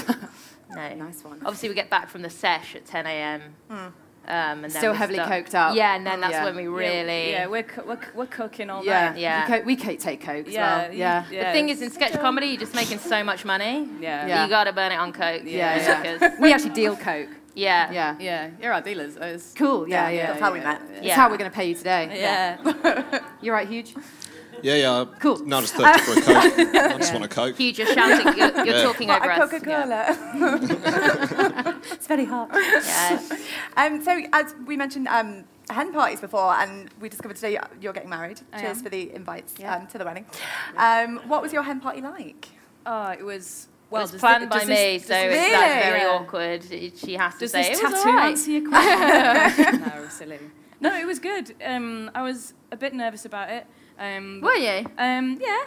[SPEAKER 7] No.
[SPEAKER 5] Nice one.
[SPEAKER 7] Obviously, we get back from the sesh at ten a.m. Um, and then
[SPEAKER 5] Still
[SPEAKER 7] we
[SPEAKER 5] heavily
[SPEAKER 7] start-
[SPEAKER 5] coked up.
[SPEAKER 7] Yeah, and then that's
[SPEAKER 5] Yeah.
[SPEAKER 7] when we really.
[SPEAKER 11] Yeah, we're co- we're, we're cooking all
[SPEAKER 5] Yeah.
[SPEAKER 11] night.
[SPEAKER 7] Yeah.
[SPEAKER 5] We, co- we co- take coke as
[SPEAKER 11] Yeah,
[SPEAKER 5] well. Yeah.
[SPEAKER 11] yeah.
[SPEAKER 7] The thing is, in sketch comedy, you're just making so much money.
[SPEAKER 11] Yeah.
[SPEAKER 5] Yeah.
[SPEAKER 7] You gotta burn it on coke.
[SPEAKER 5] Yeah.
[SPEAKER 7] Yeah.
[SPEAKER 5] yeah.
[SPEAKER 7] because-
[SPEAKER 5] We actually deal coke.
[SPEAKER 7] yeah.
[SPEAKER 5] Yeah.
[SPEAKER 11] Yeah, you're our dealers. It's-
[SPEAKER 5] Cool. Yeah. Yeah.
[SPEAKER 6] That's how we met.
[SPEAKER 5] It's
[SPEAKER 7] Yeah.
[SPEAKER 5] how we're going to pay you today.
[SPEAKER 11] Yeah.
[SPEAKER 5] You're right, Huge.
[SPEAKER 4] Yeah, yeah.
[SPEAKER 5] Cool.
[SPEAKER 4] Now I just thirsty for a Coke. I just want a Coke.
[SPEAKER 7] Huge, you're shouting. You're, you're
[SPEAKER 4] Yeah.
[SPEAKER 7] talking
[SPEAKER 6] What,
[SPEAKER 7] over
[SPEAKER 6] a
[SPEAKER 7] us.
[SPEAKER 6] Coca-Cola. It's very hot.
[SPEAKER 7] Yes.
[SPEAKER 6] Um, so, as we mentioned, um, hen parties before, and we discovered today you're getting married.
[SPEAKER 11] I
[SPEAKER 6] Cheers
[SPEAKER 11] am.
[SPEAKER 6] for the invites
[SPEAKER 11] Yeah.
[SPEAKER 6] um, to the wedding. Um, what was your hen party like?
[SPEAKER 11] Oh, it was.
[SPEAKER 7] Well,
[SPEAKER 11] Well,
[SPEAKER 7] it was
[SPEAKER 11] does
[SPEAKER 7] planned
[SPEAKER 11] thi-
[SPEAKER 7] by
[SPEAKER 11] does
[SPEAKER 7] me,
[SPEAKER 11] this-
[SPEAKER 7] so
[SPEAKER 11] does
[SPEAKER 7] it's
[SPEAKER 11] this-
[SPEAKER 7] that's
[SPEAKER 6] Really?
[SPEAKER 7] very
[SPEAKER 11] Yeah.
[SPEAKER 7] awkward. She has to
[SPEAKER 11] Does
[SPEAKER 7] say
[SPEAKER 11] this
[SPEAKER 7] it was
[SPEAKER 11] tattoo
[SPEAKER 7] all right.
[SPEAKER 11] answer your question? No, silly. No, it was good. Um, I was a bit nervous about it. Um,
[SPEAKER 7] Were you?
[SPEAKER 11] Um, yeah.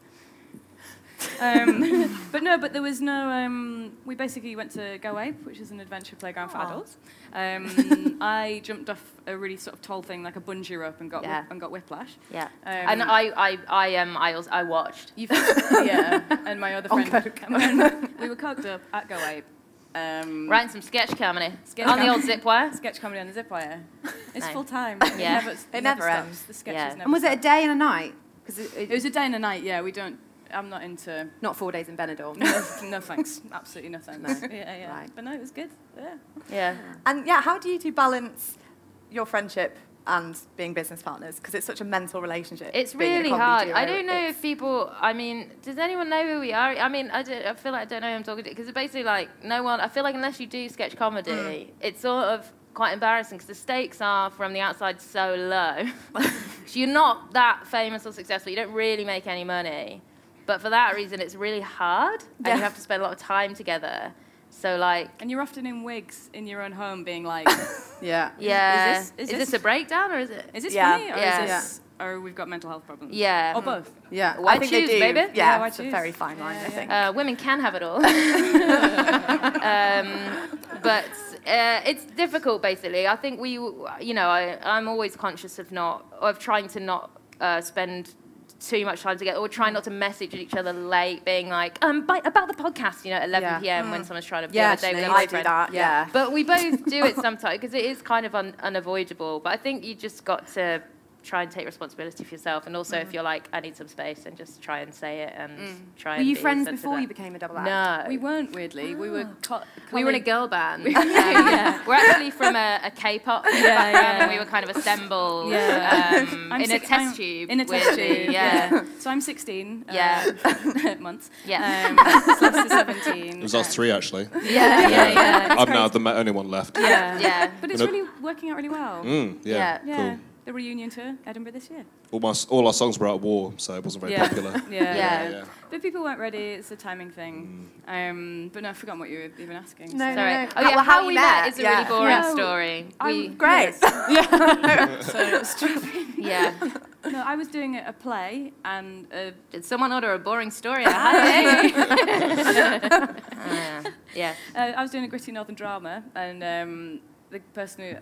[SPEAKER 11] um, but no, but there was no. Um, we basically went to Go Ape, which is an adventure playground for
[SPEAKER 6] Aw.
[SPEAKER 11] adults. Um, I jumped off a really sort of tall thing, like a bungee rope, and got
[SPEAKER 7] Yeah.
[SPEAKER 11] whip, and got whiplash.
[SPEAKER 7] Yeah.
[SPEAKER 11] Um,
[SPEAKER 7] and I, I, I, um, I, also, I watched.
[SPEAKER 11] You yeah, and my other
[SPEAKER 5] On
[SPEAKER 11] friend.
[SPEAKER 5] coke.
[SPEAKER 11] and we were coked up at Go Ape. Um,
[SPEAKER 7] Writing some sketch comedy
[SPEAKER 11] Sketch
[SPEAKER 7] on the
[SPEAKER 11] comedy.
[SPEAKER 7] old zip wire.
[SPEAKER 11] Sketch comedy on the zip wire. It's
[SPEAKER 7] Nice.
[SPEAKER 11] full time.
[SPEAKER 7] Yeah.
[SPEAKER 11] It never,
[SPEAKER 6] It never
[SPEAKER 11] stops.
[SPEAKER 6] ends.
[SPEAKER 11] The sketches
[SPEAKER 7] Yeah.
[SPEAKER 11] never
[SPEAKER 5] And was it a
[SPEAKER 11] stop.
[SPEAKER 5] day and a night? Because it,
[SPEAKER 11] It was a day and a night. Yeah, we don't. I'm not into.
[SPEAKER 5] not four days in Benidorm.
[SPEAKER 11] No, no thanks. Absolutely no thanks. Yeah, yeah.
[SPEAKER 5] Right.
[SPEAKER 11] But no, it was good. Yeah.
[SPEAKER 7] Yeah.
[SPEAKER 6] And yeah, how do you two balance your friendship and being business partners? Because it's such a mental relationship.
[SPEAKER 7] It's
[SPEAKER 6] being in a
[SPEAKER 7] really
[SPEAKER 6] comedy
[SPEAKER 7] hard.
[SPEAKER 6] duo.
[SPEAKER 7] I don't know
[SPEAKER 6] It's-
[SPEAKER 7] if people. I mean, does anyone know who we are? I mean, I, don't, I feel like I don't know who I'm talking to because it's basically like no one. I feel like unless you do sketch comedy,
[SPEAKER 6] Mm.
[SPEAKER 7] it's sort of quite embarrassing because the stakes are from the outside so low. So you're not that famous or successful. You don't really make any money, but for that reason, it's really hard, and
[SPEAKER 6] Yeah.
[SPEAKER 7] you have to spend a lot of time together. So like,
[SPEAKER 11] And you're often in wigs in your own home, being like,
[SPEAKER 5] Yeah.
[SPEAKER 7] yeah,
[SPEAKER 11] this- is
[SPEAKER 7] is
[SPEAKER 11] this-
[SPEAKER 7] this a breakdown or is it?
[SPEAKER 11] "Is this
[SPEAKER 6] Yeah.
[SPEAKER 11] funny, or
[SPEAKER 7] Yeah.
[SPEAKER 11] is this, or we've got mental health problems?"
[SPEAKER 7] Yeah.
[SPEAKER 11] Or both.
[SPEAKER 5] Yeah.
[SPEAKER 7] Why
[SPEAKER 6] I think they
[SPEAKER 7] choose,
[SPEAKER 6] do.
[SPEAKER 7] baby?
[SPEAKER 6] Yeah,
[SPEAKER 11] Yeah, why
[SPEAKER 6] it's a
[SPEAKER 11] choose?
[SPEAKER 6] very fine line,
[SPEAKER 11] Yeah,
[SPEAKER 6] I
[SPEAKER 11] yeah.
[SPEAKER 6] think.
[SPEAKER 7] Uh, women can have it all. um, but uh, it's difficult, basically. I think we, you know, I, I'm always conscious of not, of trying to not uh, spend too much time together, or try not to message each other late, being like, um, by, about the podcast, you know, at eleven
[SPEAKER 12] Yeah.
[SPEAKER 7] p.m.
[SPEAKER 6] Mm.
[SPEAKER 7] when someone's trying to
[SPEAKER 12] Yeah,
[SPEAKER 7] do a date with
[SPEAKER 12] actually,
[SPEAKER 7] their
[SPEAKER 6] I do
[SPEAKER 7] boyfriend.
[SPEAKER 6] that, yeah.
[SPEAKER 7] But we both do it sometimes because it is kind of un- unavoidable. But I think you just got to try and take responsibility for yourself, and also if you're like, I need some space, and just try and say it and try.
[SPEAKER 12] Were
[SPEAKER 7] and
[SPEAKER 12] you
[SPEAKER 7] be
[SPEAKER 12] friends
[SPEAKER 7] sensitive.
[SPEAKER 12] before you became a double act?
[SPEAKER 7] No,
[SPEAKER 11] We weren't, weirdly. We were co-
[SPEAKER 7] we were in a
[SPEAKER 11] colleague-
[SPEAKER 7] girl band.
[SPEAKER 11] Yeah, yeah.
[SPEAKER 7] We're actually from a, a K-pop
[SPEAKER 11] Yeah,
[SPEAKER 7] background,
[SPEAKER 11] yeah.
[SPEAKER 7] and we were kind of assembled
[SPEAKER 11] Yeah.
[SPEAKER 7] um,
[SPEAKER 11] I'm
[SPEAKER 7] in
[SPEAKER 11] sick-
[SPEAKER 7] a test
[SPEAKER 11] I'm-
[SPEAKER 7] tube.
[SPEAKER 11] In a test
[SPEAKER 7] weirdly,
[SPEAKER 11] tube,
[SPEAKER 7] yeah.
[SPEAKER 11] yeah. So I'm sixteen.
[SPEAKER 7] Yeah.
[SPEAKER 11] Uh, months.
[SPEAKER 7] Yeah.
[SPEAKER 11] Um, Celeste is seventeen.
[SPEAKER 4] It was us three, actually.
[SPEAKER 11] Yeah, yeah, yeah.
[SPEAKER 4] I'm now the ma- only one left.
[SPEAKER 11] Yeah.
[SPEAKER 7] Yeah.
[SPEAKER 11] But it's
[SPEAKER 4] But no-
[SPEAKER 11] really working out really well.
[SPEAKER 4] Mm, yeah,
[SPEAKER 7] Yeah.
[SPEAKER 11] Yeah.
[SPEAKER 4] cool.
[SPEAKER 11] The reunion tour, Edinburgh this year.
[SPEAKER 4] All, my, s- all our songs were at war, so it wasn't very
[SPEAKER 11] Yeah.
[SPEAKER 4] popular.
[SPEAKER 11] Yeah.
[SPEAKER 7] Yeah.
[SPEAKER 11] yeah.
[SPEAKER 4] Yeah.
[SPEAKER 11] But people weren't ready. It's a timing thing. Um, but no, I've forgotten what you were even asking.
[SPEAKER 12] No,
[SPEAKER 11] so.
[SPEAKER 7] Sorry.
[SPEAKER 12] no.
[SPEAKER 7] Oh yeah,
[SPEAKER 12] Well,
[SPEAKER 7] how,
[SPEAKER 12] how
[SPEAKER 7] we
[SPEAKER 12] we
[SPEAKER 7] met,
[SPEAKER 12] met,
[SPEAKER 7] is a
[SPEAKER 12] yeah.
[SPEAKER 7] really boring
[SPEAKER 11] No,
[SPEAKER 7] story.
[SPEAKER 11] I-
[SPEAKER 7] We,
[SPEAKER 6] Great.
[SPEAKER 11] So stupid.
[SPEAKER 7] yeah.
[SPEAKER 11] No, I was doing a play and uh,
[SPEAKER 7] Did someone order a boring story? Hi. uh, yeah.
[SPEAKER 11] uh, I was doing a gritty northern drama, and um, the person who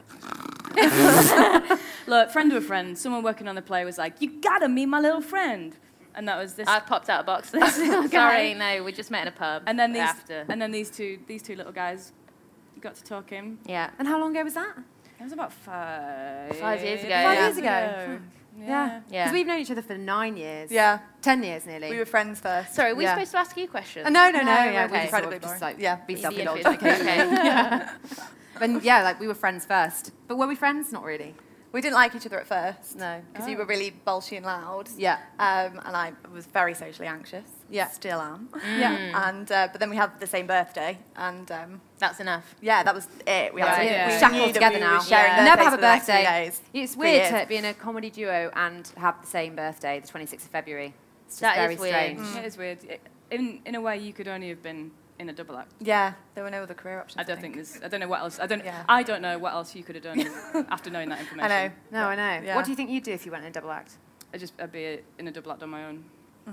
[SPEAKER 11] look, friend of a friend, someone working on the play was like, "You gotta meet my little friend," and that was this.
[SPEAKER 7] I've popped out a box. Sorry, no, we just met in a pub.
[SPEAKER 11] and then these,
[SPEAKER 7] after.
[SPEAKER 11] and then these two, these two little guys, got to talking.
[SPEAKER 7] yeah.
[SPEAKER 12] And how long ago was that?
[SPEAKER 11] It was about five.
[SPEAKER 7] Five years ago,
[SPEAKER 12] Five
[SPEAKER 7] yeah.
[SPEAKER 12] years ago.
[SPEAKER 11] Yeah.
[SPEAKER 7] Yeah.
[SPEAKER 12] Because we've known each other for nine years.
[SPEAKER 6] Yeah.
[SPEAKER 12] Ten years nearly.
[SPEAKER 6] We were friends first.
[SPEAKER 7] Sorry, are we
[SPEAKER 12] Yeah.
[SPEAKER 7] supposed to ask you questions?
[SPEAKER 12] Uh, no, no, no.
[SPEAKER 6] No,
[SPEAKER 12] yeah,
[SPEAKER 6] okay.
[SPEAKER 12] we just
[SPEAKER 6] Incredibly
[SPEAKER 12] sort of just
[SPEAKER 6] boring.
[SPEAKER 12] like
[SPEAKER 6] Yeah.
[SPEAKER 12] be
[SPEAKER 7] Easy
[SPEAKER 12] self-indulgent.
[SPEAKER 7] intro. Okay.
[SPEAKER 12] And yeah, like we were friends first. But were we friends? Not really.
[SPEAKER 6] We didn't like each other at first.
[SPEAKER 12] No.
[SPEAKER 6] Because you were really bolshy and loud.
[SPEAKER 12] Yeah.
[SPEAKER 6] Um, and I was very socially anxious.
[SPEAKER 12] Yeah.
[SPEAKER 6] Still am.
[SPEAKER 12] Yeah.
[SPEAKER 6] And uh, but then we had the same birthday, and um,
[SPEAKER 7] That's enough.
[SPEAKER 6] yeah, that was it. We had
[SPEAKER 7] Right,
[SPEAKER 6] to
[SPEAKER 7] yeah.
[SPEAKER 6] we
[SPEAKER 12] Shackle
[SPEAKER 6] knew that
[SPEAKER 12] together
[SPEAKER 6] we
[SPEAKER 12] now.
[SPEAKER 6] were sharing
[SPEAKER 7] Yeah.
[SPEAKER 12] Never
[SPEAKER 6] birthdays
[SPEAKER 12] have a
[SPEAKER 6] for the next
[SPEAKER 12] birthday.
[SPEAKER 6] few days.
[SPEAKER 12] It's
[SPEAKER 6] For
[SPEAKER 12] weird
[SPEAKER 6] years.
[SPEAKER 12] to be in a comedy duo and have the same birthday, the twenty-sixth of February. It's just
[SPEAKER 7] That is
[SPEAKER 12] very
[SPEAKER 7] weird.
[SPEAKER 12] strange.
[SPEAKER 11] It is weird. It- in in a way, you could only have been in a double act.
[SPEAKER 6] Yeah, there were no other career options.
[SPEAKER 11] I don't think there's. I don't know what else. I don't.
[SPEAKER 6] Yeah.
[SPEAKER 11] I don't know what else you could have done after knowing that
[SPEAKER 6] I
[SPEAKER 11] information.
[SPEAKER 6] know.
[SPEAKER 12] No, I know.
[SPEAKER 6] Yeah.
[SPEAKER 12] What do you think you'd do if you went in a double act?
[SPEAKER 11] I just I'd be a, in a double act on my own.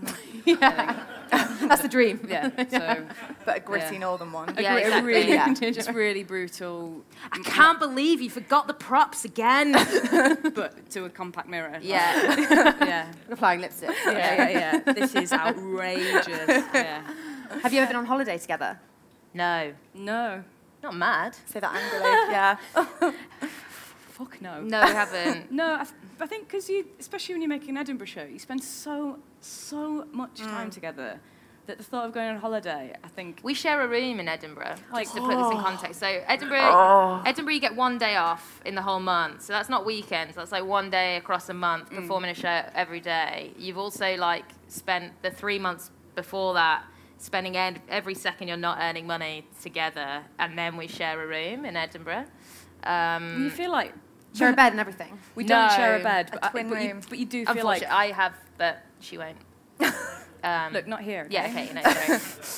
[SPEAKER 12] That's the dream.
[SPEAKER 11] Yeah. So
[SPEAKER 6] But a gritty
[SPEAKER 11] Yeah.
[SPEAKER 6] northern one.
[SPEAKER 11] a,
[SPEAKER 7] Yeah,
[SPEAKER 11] gr- a
[SPEAKER 7] exactly.
[SPEAKER 11] really,
[SPEAKER 12] Yeah.
[SPEAKER 11] just really brutal.
[SPEAKER 7] I can't believe you forgot the props again.
[SPEAKER 11] But to a compact mirror.
[SPEAKER 7] yeah.
[SPEAKER 11] Yeah.
[SPEAKER 12] Applying lipstick.
[SPEAKER 11] Yeah. Yeah. Yeah. This is outrageous. Yeah.
[SPEAKER 12] Have you ever been on holiday together?
[SPEAKER 7] No.
[SPEAKER 11] No.
[SPEAKER 7] Not mad.
[SPEAKER 6] Say that angrily. Yeah.
[SPEAKER 11] Fuck no.
[SPEAKER 7] No, we haven't.
[SPEAKER 11] No, I, th- I think because you, especially when you're making an Edinburgh show, you spend so so much time together that the thought of going on holiday, I think.
[SPEAKER 7] We share a room in Edinburgh,
[SPEAKER 11] Like-
[SPEAKER 7] just to put this in context. So Edinburgh, Edinburgh, you get one day off in the whole month. So that's not weekends. That's like one day across a month, performing a show every day. You've also like spent the three months before that spending ed- every second you're not earning money together, and then we share a room in Edinburgh. Um,
[SPEAKER 11] You feel like
[SPEAKER 12] Share a bed and everything.
[SPEAKER 11] we don't
[SPEAKER 7] No.
[SPEAKER 11] share a bed,
[SPEAKER 6] A
[SPEAKER 11] but, I-
[SPEAKER 6] twin
[SPEAKER 11] but, you,
[SPEAKER 6] room.
[SPEAKER 11] but you do feel
[SPEAKER 7] unfortunately,
[SPEAKER 11] like.
[SPEAKER 7] I have, but she won't. Um,
[SPEAKER 11] Look, not here.
[SPEAKER 7] yeah, okay, no, sorry.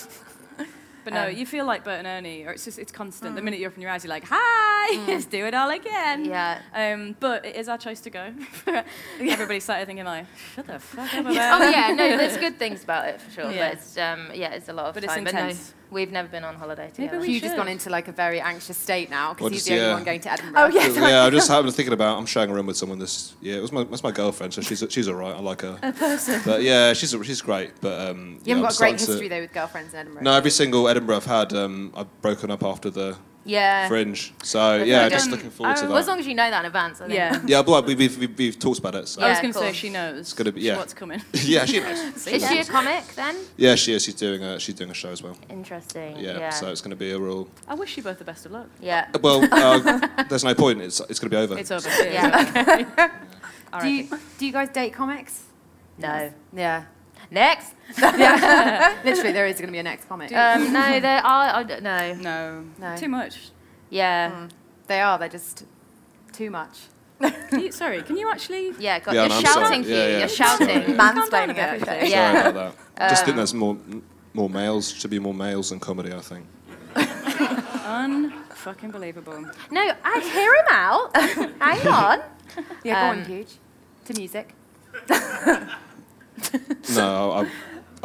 [SPEAKER 11] But no,
[SPEAKER 7] Um,
[SPEAKER 11] you feel like Bert and Ernie, or it's just it's constant. The minute you open your eyes, you're like, "Hi, let's do it all again."
[SPEAKER 7] Yeah.
[SPEAKER 11] Um, but it is our choice to go. Everybody started thinking like, "Shut the fuck up about
[SPEAKER 7] Oh yeah, no, there's good things about it for sure.
[SPEAKER 11] Yeah.
[SPEAKER 7] But it's um, yeah, it's a lot of
[SPEAKER 11] But it's
[SPEAKER 7] time.
[SPEAKER 11] intense.
[SPEAKER 7] But no, we've never been on holiday together.
[SPEAKER 11] we
[SPEAKER 12] Hugh's just
[SPEAKER 11] should.
[SPEAKER 12] gone into like a very anxious state now because
[SPEAKER 4] Well,
[SPEAKER 12] he's
[SPEAKER 4] just-
[SPEAKER 12] the only
[SPEAKER 4] yeah.
[SPEAKER 12] one going to Edinburgh.
[SPEAKER 6] Oh, yes.
[SPEAKER 4] yeah, I just happened to thinking about. I'm sharing a room with someone. This, yeah, it was my that's my girlfriend, so she's she's alright. I like her. A person. But yeah, she's she's great. But um,
[SPEAKER 12] You haven't
[SPEAKER 4] yeah, I'm
[SPEAKER 12] got a great
[SPEAKER 4] starting to-
[SPEAKER 12] history though with girlfriends in Edinburgh.
[SPEAKER 4] No, every single Edinburgh I've had, um, I've broken up after the
[SPEAKER 7] Yeah.
[SPEAKER 4] Fringe. So yeah,
[SPEAKER 11] like,
[SPEAKER 4] just
[SPEAKER 11] um,
[SPEAKER 4] looking forward to
[SPEAKER 11] I-
[SPEAKER 4] that.
[SPEAKER 7] Well, as long as you know that in advance, I think.
[SPEAKER 11] Yeah.
[SPEAKER 4] yeah, but we, we've, we've we've talked about it. So.
[SPEAKER 11] I was
[SPEAKER 7] Yeah,
[SPEAKER 11] going to
[SPEAKER 7] cool.
[SPEAKER 11] say she knows.
[SPEAKER 4] It's gonna be- yeah.
[SPEAKER 11] what's coming.
[SPEAKER 4] yeah, she knows.
[SPEAKER 7] Is she a comic then?
[SPEAKER 4] Yeah, she is. She's doing a she's doing a show as well.
[SPEAKER 7] Interesting.
[SPEAKER 4] Yeah,
[SPEAKER 7] Yeah.
[SPEAKER 4] so it's going to be a real.
[SPEAKER 11] I wish you both the best of luck.
[SPEAKER 7] Yeah.
[SPEAKER 4] Well, uh, there's no point. It's it's going to be over.
[SPEAKER 11] It's over.
[SPEAKER 7] Yeah.
[SPEAKER 12] Do you, do you guys date comics?
[SPEAKER 7] No.
[SPEAKER 12] Yeah.
[SPEAKER 7] Next.
[SPEAKER 12] Yeah. Literally, there is going to be a next comic.
[SPEAKER 7] Um, no, there are. I don't know.
[SPEAKER 11] No.
[SPEAKER 12] No.
[SPEAKER 11] Too much.
[SPEAKER 7] Yeah.
[SPEAKER 12] They are. They're just too much.
[SPEAKER 11] Can you, sorry, can you actually?
[SPEAKER 7] Yeah. God,
[SPEAKER 4] Yeah,
[SPEAKER 7] you're
[SPEAKER 4] no, I'm
[SPEAKER 7] shouting,
[SPEAKER 4] sorry.
[SPEAKER 7] Hugh.
[SPEAKER 4] Yeah, yeah.
[SPEAKER 7] You're shouting.
[SPEAKER 4] Sorry.
[SPEAKER 6] Mansplaining everything.
[SPEAKER 7] Yeah.
[SPEAKER 4] Sorry about that. Just
[SPEAKER 7] Um,
[SPEAKER 4] think there's more more males. Should be more males in comedy. I think.
[SPEAKER 11] Unfucking believable.
[SPEAKER 7] No, I hear him out. Hang on.
[SPEAKER 12] Yeah,
[SPEAKER 7] Um,
[SPEAKER 12] go on, Huge. To music.
[SPEAKER 4] No, I,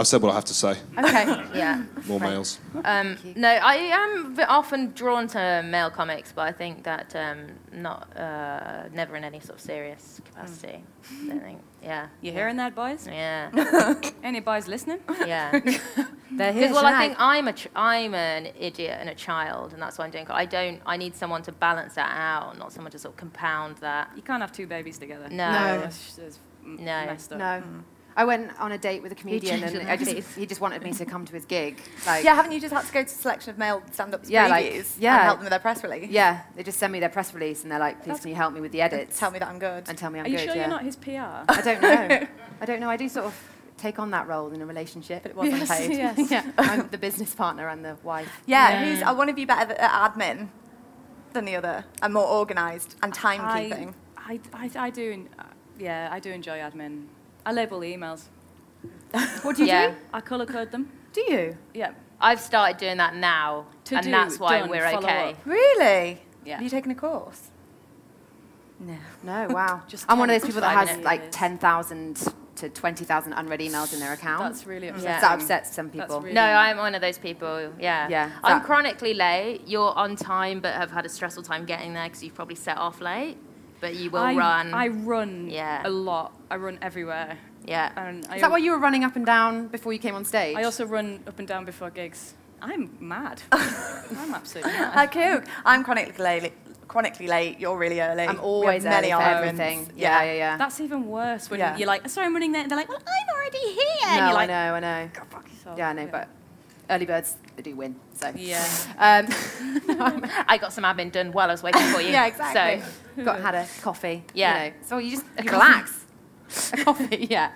[SPEAKER 4] I've said what I have to say.
[SPEAKER 7] Okay. Yeah.
[SPEAKER 4] More males.
[SPEAKER 7] Um, no, I am v- often drawn to male comics, but I think that um, not uh, never in any sort of serious capacity. I don't think. Yeah.
[SPEAKER 11] You hearing that, boys?
[SPEAKER 7] Yeah.
[SPEAKER 11] Any boys listening?
[SPEAKER 7] Yeah.
[SPEAKER 12] They're here
[SPEAKER 7] Because well, I
[SPEAKER 12] tonight.
[SPEAKER 7] think I'm a ch- I'm an idiot and a child, and that's what I'm doing. I don't. I need someone to balance that out, not someone to sort of compound that.
[SPEAKER 11] You can't have two babies together.
[SPEAKER 7] No.
[SPEAKER 12] No.
[SPEAKER 11] That's, that's m-
[SPEAKER 7] No.
[SPEAKER 11] messed up.
[SPEAKER 12] No. I went on a date with a comedian
[SPEAKER 7] changed
[SPEAKER 12] and
[SPEAKER 7] your
[SPEAKER 12] I just,
[SPEAKER 7] face.
[SPEAKER 12] he just wanted me to come to his gig. Like,
[SPEAKER 6] Yeah, haven't you just had to go to a selection of male stand-ups
[SPEAKER 12] Yeah, like,
[SPEAKER 6] previews
[SPEAKER 12] yeah.
[SPEAKER 6] and help them with their press release?
[SPEAKER 12] Yeah, they just send me their press release and they're like, please
[SPEAKER 6] That's-
[SPEAKER 12] can you help me with the edits?
[SPEAKER 6] Tell me that I'm good.
[SPEAKER 12] And tell me I'm
[SPEAKER 11] Are you
[SPEAKER 12] good,
[SPEAKER 11] sure
[SPEAKER 12] yeah.
[SPEAKER 11] you're not his P R?
[SPEAKER 12] I don't know. I don't know. I do sort of take on that role in a relationship.
[SPEAKER 6] But it wasn't
[SPEAKER 11] Yes,
[SPEAKER 6] paid.
[SPEAKER 11] yes.
[SPEAKER 12] Yeah, I'm the business partner and the wife.
[SPEAKER 6] Yeah,
[SPEAKER 11] Yeah.
[SPEAKER 6] who's, are one of you better at admin than the other and more organised and timekeeping?
[SPEAKER 11] I, I, I, I do, en- uh, yeah, I do enjoy admin. I label the emails.
[SPEAKER 12] What do you
[SPEAKER 7] Yeah.
[SPEAKER 12] do?
[SPEAKER 11] I colour code them.
[SPEAKER 12] Do you?
[SPEAKER 11] Yeah.
[SPEAKER 7] I've started doing that now,
[SPEAKER 11] To
[SPEAKER 7] and
[SPEAKER 11] do,
[SPEAKER 7] that's why
[SPEAKER 11] done,
[SPEAKER 7] we're
[SPEAKER 11] follow
[SPEAKER 7] okay.
[SPEAKER 11] up.
[SPEAKER 6] Really?
[SPEAKER 11] Yeah.
[SPEAKER 6] Have you taken a course?
[SPEAKER 11] No.
[SPEAKER 12] No, wow.
[SPEAKER 11] Just
[SPEAKER 12] I'm one of
[SPEAKER 11] ten-
[SPEAKER 12] those people that
[SPEAKER 7] five
[SPEAKER 12] has
[SPEAKER 7] minutes.
[SPEAKER 12] like ten thousand to twenty thousand unread emails in their account.
[SPEAKER 11] That's really upsetting.
[SPEAKER 7] Yeah.
[SPEAKER 12] That upsets some
[SPEAKER 11] That's
[SPEAKER 12] people.
[SPEAKER 11] really-
[SPEAKER 7] No, I'm one of those people. Yeah.
[SPEAKER 12] Yeah,
[SPEAKER 7] I'm
[SPEAKER 12] that-
[SPEAKER 7] chronically late. You're on time, but have had a stressful time getting there because you've probably set off late. But you will
[SPEAKER 11] I,
[SPEAKER 7] run.
[SPEAKER 11] I run
[SPEAKER 7] Yeah.
[SPEAKER 11] a lot. I run everywhere.
[SPEAKER 7] yeah.
[SPEAKER 11] And I,
[SPEAKER 12] Is that why you were running up and down before you came on stage?
[SPEAKER 11] I also run up and down before gigs. I'm mad. I'm absolutely mad.
[SPEAKER 6] How cute. I'm chronically late. Chronically late. You're really early.
[SPEAKER 12] I'm
[SPEAKER 6] We
[SPEAKER 12] always
[SPEAKER 6] have many
[SPEAKER 12] early for
[SPEAKER 6] arguments.
[SPEAKER 12] everything. Yeah, yeah, yeah.
[SPEAKER 11] That's even worse when
[SPEAKER 6] Yeah.
[SPEAKER 11] you're like, sorry, I'm running there. And they're like, well, I'm already here. and
[SPEAKER 12] No,
[SPEAKER 11] you're like,
[SPEAKER 12] I know, I know.
[SPEAKER 11] Go fuck yourself.
[SPEAKER 12] Yeah, I know, but early birds, they do win. So
[SPEAKER 11] Yeah.
[SPEAKER 12] um,
[SPEAKER 7] I got some admin done while I was waiting for you.
[SPEAKER 6] Yeah, exactly.
[SPEAKER 7] So,
[SPEAKER 12] got had a coffee.
[SPEAKER 7] Yeah.
[SPEAKER 12] You know. So you just
[SPEAKER 7] A
[SPEAKER 12] you
[SPEAKER 7] coffee.
[SPEAKER 12] relax. A coffee, yeah.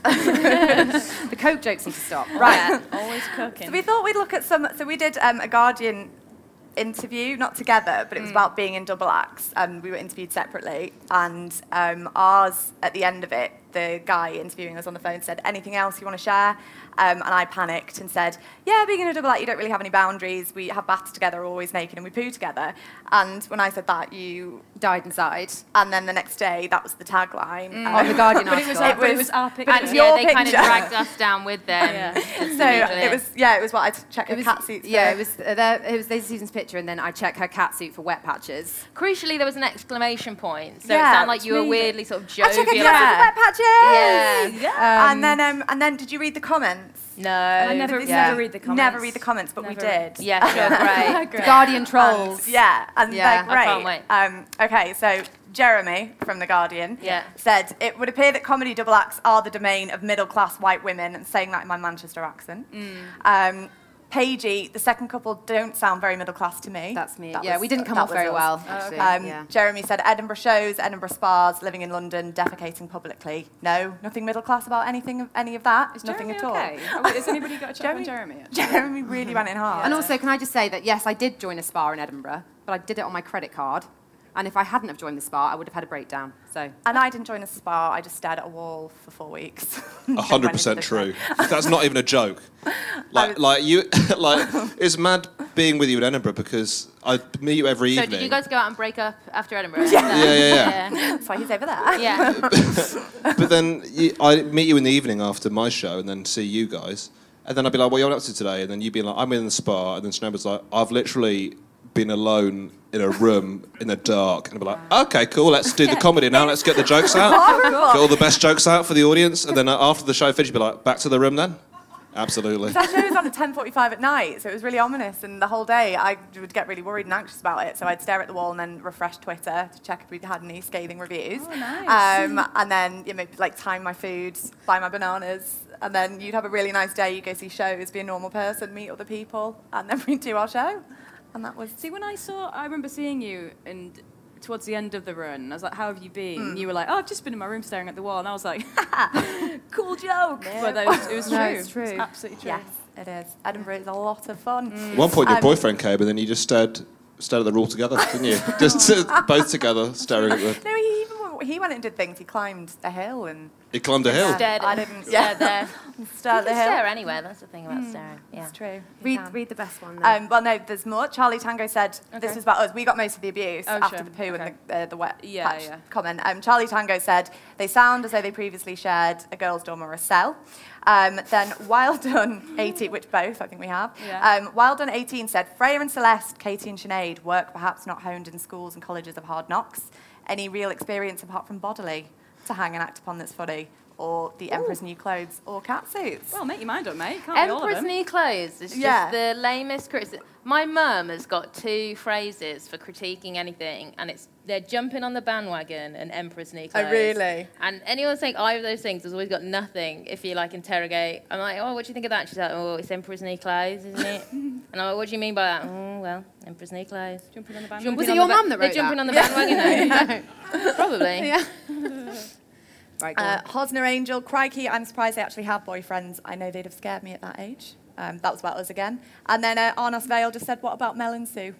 [SPEAKER 12] The Coke jokes need to stop. Right.
[SPEAKER 11] Always cooking.
[SPEAKER 6] So we thought we'd look at some. So we did um, a Guardian interview, not together, but it was about being in double acts, and we were interviewed separately. And um, ours, at the end of it, the guy interviewing us on the phone said, "Anything else you want to share?" Um, and I panicked and said, "Yeah, being in a double act, you don't really have any boundaries. We have baths together, always naked, and we poo together." And when I said that, you
[SPEAKER 12] died inside.
[SPEAKER 6] And then the next day, that was the tagline.
[SPEAKER 12] Mm. On the Guardian
[SPEAKER 11] But it was,
[SPEAKER 12] article.
[SPEAKER 11] our, but it was our picture.
[SPEAKER 6] But it
[SPEAKER 7] and
[SPEAKER 6] was
[SPEAKER 7] yeah,
[SPEAKER 6] your
[SPEAKER 7] they kind of
[SPEAKER 6] picture.
[SPEAKER 7] dragged us down with them.
[SPEAKER 11] Yeah.
[SPEAKER 6] So it was, yeah, it was what I checked
[SPEAKER 12] It
[SPEAKER 6] her
[SPEAKER 12] was,
[SPEAKER 6] cat suits.
[SPEAKER 12] yeah,
[SPEAKER 6] for.
[SPEAKER 12] it was uh, there. It was Daisy Susan's picture, and then I check her cat suit for wet patches.
[SPEAKER 7] Crucially, there was an exclamation point, so
[SPEAKER 6] Yeah,
[SPEAKER 7] it sounded like you were
[SPEAKER 6] amazing.
[SPEAKER 7] weirdly sort of
[SPEAKER 6] I
[SPEAKER 7] jovial.
[SPEAKER 6] checked her
[SPEAKER 7] about-
[SPEAKER 6] cat suit for wet patches.
[SPEAKER 7] Yeah.
[SPEAKER 6] and then, um, and then, did you read the comments?
[SPEAKER 7] No.
[SPEAKER 11] I never,
[SPEAKER 6] Did
[SPEAKER 11] never
[SPEAKER 6] you?
[SPEAKER 11] read the comments.
[SPEAKER 6] Never read the comments, but we
[SPEAKER 11] Never.
[SPEAKER 6] did.
[SPEAKER 7] Yeah, sure, great.
[SPEAKER 12] The Guardian trolls.
[SPEAKER 6] And, yeah, and
[SPEAKER 12] Yeah,
[SPEAKER 6] they're
[SPEAKER 7] I
[SPEAKER 6] great.
[SPEAKER 7] can't wait.
[SPEAKER 6] Um, okay, so Jeremy from The Guardian
[SPEAKER 7] Yeah.
[SPEAKER 6] said, "It would appear that comedy double acts are the domain of middle-class white women," and saying that in my Manchester accent.
[SPEAKER 12] Mm.
[SPEAKER 6] Um, Paigey, the second couple don't sound very middle class to me.
[SPEAKER 12] That's me.
[SPEAKER 6] That
[SPEAKER 12] Yeah,
[SPEAKER 6] was-
[SPEAKER 12] we didn't come
[SPEAKER 6] that
[SPEAKER 12] off
[SPEAKER 6] was
[SPEAKER 12] very
[SPEAKER 6] us.
[SPEAKER 12] well, actually.
[SPEAKER 6] Um,
[SPEAKER 12] yeah.
[SPEAKER 6] Jeremy said Edinburgh shows, Edinburgh spas, living in London, defecating publicly. No, nothing middle class about anything, of any of that.
[SPEAKER 11] Is
[SPEAKER 6] nothing
[SPEAKER 11] Jeremy
[SPEAKER 6] at all.
[SPEAKER 11] okay? Oh, wait, has anybody got a check on
[SPEAKER 6] Jeremy-
[SPEAKER 11] Jeremy?
[SPEAKER 6] Jeremy really went in hard.
[SPEAKER 12] And also, can I just say that, yes, I did join a spa in Edinburgh, but I did it on my credit card. And if I hadn't have joined the spa, I would have had a breakdown. So
[SPEAKER 6] And I didn't join a spa. I just stared at a wall for four weeks.
[SPEAKER 4] A hundred percent true. That's not even a joke. Like, like you, like it's mad being with you in Edinburgh because I meet you every
[SPEAKER 7] So
[SPEAKER 4] evening.
[SPEAKER 7] did you guys go out and break up after Edinburgh?
[SPEAKER 6] Yeah.
[SPEAKER 4] Yeah, yeah, yeah.
[SPEAKER 6] That's why he's over there.
[SPEAKER 7] Yeah.
[SPEAKER 4] But then you, I meet you in the evening after my show, and then see you guys, and then I'd be like, "What are you up to today?" And then you'd be like, "I'm in the spa," and then Sinead was like, "I've literally been alone in a room in the dark," and I'd be like, "Okay, cool, let's do the comedy now. Let's get the jokes out,
[SPEAKER 6] Horrible.
[SPEAKER 4] get all the best jokes out for the audience, and then uh, after the show finished, you'd be like, back to the room then." Absolutely.
[SPEAKER 6] That show was on at ten forty-five at night, so it was really ominous. And the whole day, I would get really worried and anxious about it. So I'd stare at the wall and then refresh Twitter to check if we'd had any scathing reviews.
[SPEAKER 11] Oh, nice.
[SPEAKER 6] Um, and then, you know, like time my food, buy my bananas, and then you'd have a really nice day. You go see shows, be a normal person, meet other people, and then we'd do our show. And that was.
[SPEAKER 11] See, when I saw, I remember seeing you, and towards the end of the run, I was like, "How have you been?" And you were like, "Oh, I've just been in my room staring at the wall," and I was like, "Cool joke."
[SPEAKER 6] No.
[SPEAKER 11] But that was, it was true.
[SPEAKER 6] No, it's true.
[SPEAKER 11] It's absolutely true.
[SPEAKER 6] Yes, it is. Edinburgh is a lot of fun.
[SPEAKER 4] At one point, your
[SPEAKER 6] Um,
[SPEAKER 4] boyfriend came, and then you just stared, stared at the wall together, didn't you? Just uh, both together, staring at the.
[SPEAKER 6] No, he even he went and did things. He climbed a hill and...
[SPEAKER 4] He climbed a hill?
[SPEAKER 7] Stared,
[SPEAKER 6] I didn't...
[SPEAKER 7] stared there.
[SPEAKER 6] Stared
[SPEAKER 7] You
[SPEAKER 6] the
[SPEAKER 7] can
[SPEAKER 6] hill.
[SPEAKER 7] stare anywhere, that's the thing about staring. Yeah.
[SPEAKER 6] It's true.
[SPEAKER 12] Read, read the best one then.
[SPEAKER 6] Um, well, no, there's more. Charlie Tango said, this
[SPEAKER 11] Okay.
[SPEAKER 6] was about us. We got most of the abuse
[SPEAKER 11] Oh,
[SPEAKER 6] after
[SPEAKER 11] sure.
[SPEAKER 6] the poo
[SPEAKER 11] Okay.
[SPEAKER 6] and the, uh, the wet
[SPEAKER 11] Yeah,
[SPEAKER 6] patch
[SPEAKER 11] yeah.
[SPEAKER 6] comment. Um, Charlie Tango said, they sound as though they previously shared a girl's dorm or a cell. Um, then Wild Done eighteen, which both I think we have.
[SPEAKER 11] Yeah.
[SPEAKER 6] Um, Wild Done eighteen said, Freya and Celeste, Katie and Sinead work perhaps not honed in schools and colleges of hard knocks. Any real experience apart from bodily to hang and act upon that's funny? Or the Emperor's New Clothes or cat suits?
[SPEAKER 11] Well, make your mind up, mate. Can't be all of
[SPEAKER 7] Emperor's
[SPEAKER 11] them.
[SPEAKER 7] New Clothes is just
[SPEAKER 6] Yeah.
[SPEAKER 7] the lamest criticism. My mum has got two phrases for critiquing anything, and it's they're jumping on the bandwagon and Emperor's New Clothes.
[SPEAKER 6] Oh, really?
[SPEAKER 7] And anyone saying either of those things has always got nothing if you like interrogate. I'm like, oh, what do you think of that? She's like, oh, it's Emperor's New Clothes, isn't it? And I'm like, what do you mean by that? Oh, well, Emperor's New Clothes.
[SPEAKER 11] Jumping on the bandwagon.
[SPEAKER 7] Jumping
[SPEAKER 12] Was it
[SPEAKER 7] on
[SPEAKER 12] your
[SPEAKER 7] the ba-
[SPEAKER 12] mum that
[SPEAKER 7] They're
[SPEAKER 12] wrote
[SPEAKER 7] jumping
[SPEAKER 12] that?
[SPEAKER 7] on the bandwagon now. Probably.
[SPEAKER 12] Yeah. Right, go
[SPEAKER 6] Uh,
[SPEAKER 12] on.
[SPEAKER 6] Hosner Angel, crikey, I'm surprised they actually have boyfriends. I know they'd have scared me at that age. Um, that was about us again. And then uh, Arnos Vale just said, what about Mel and Sue?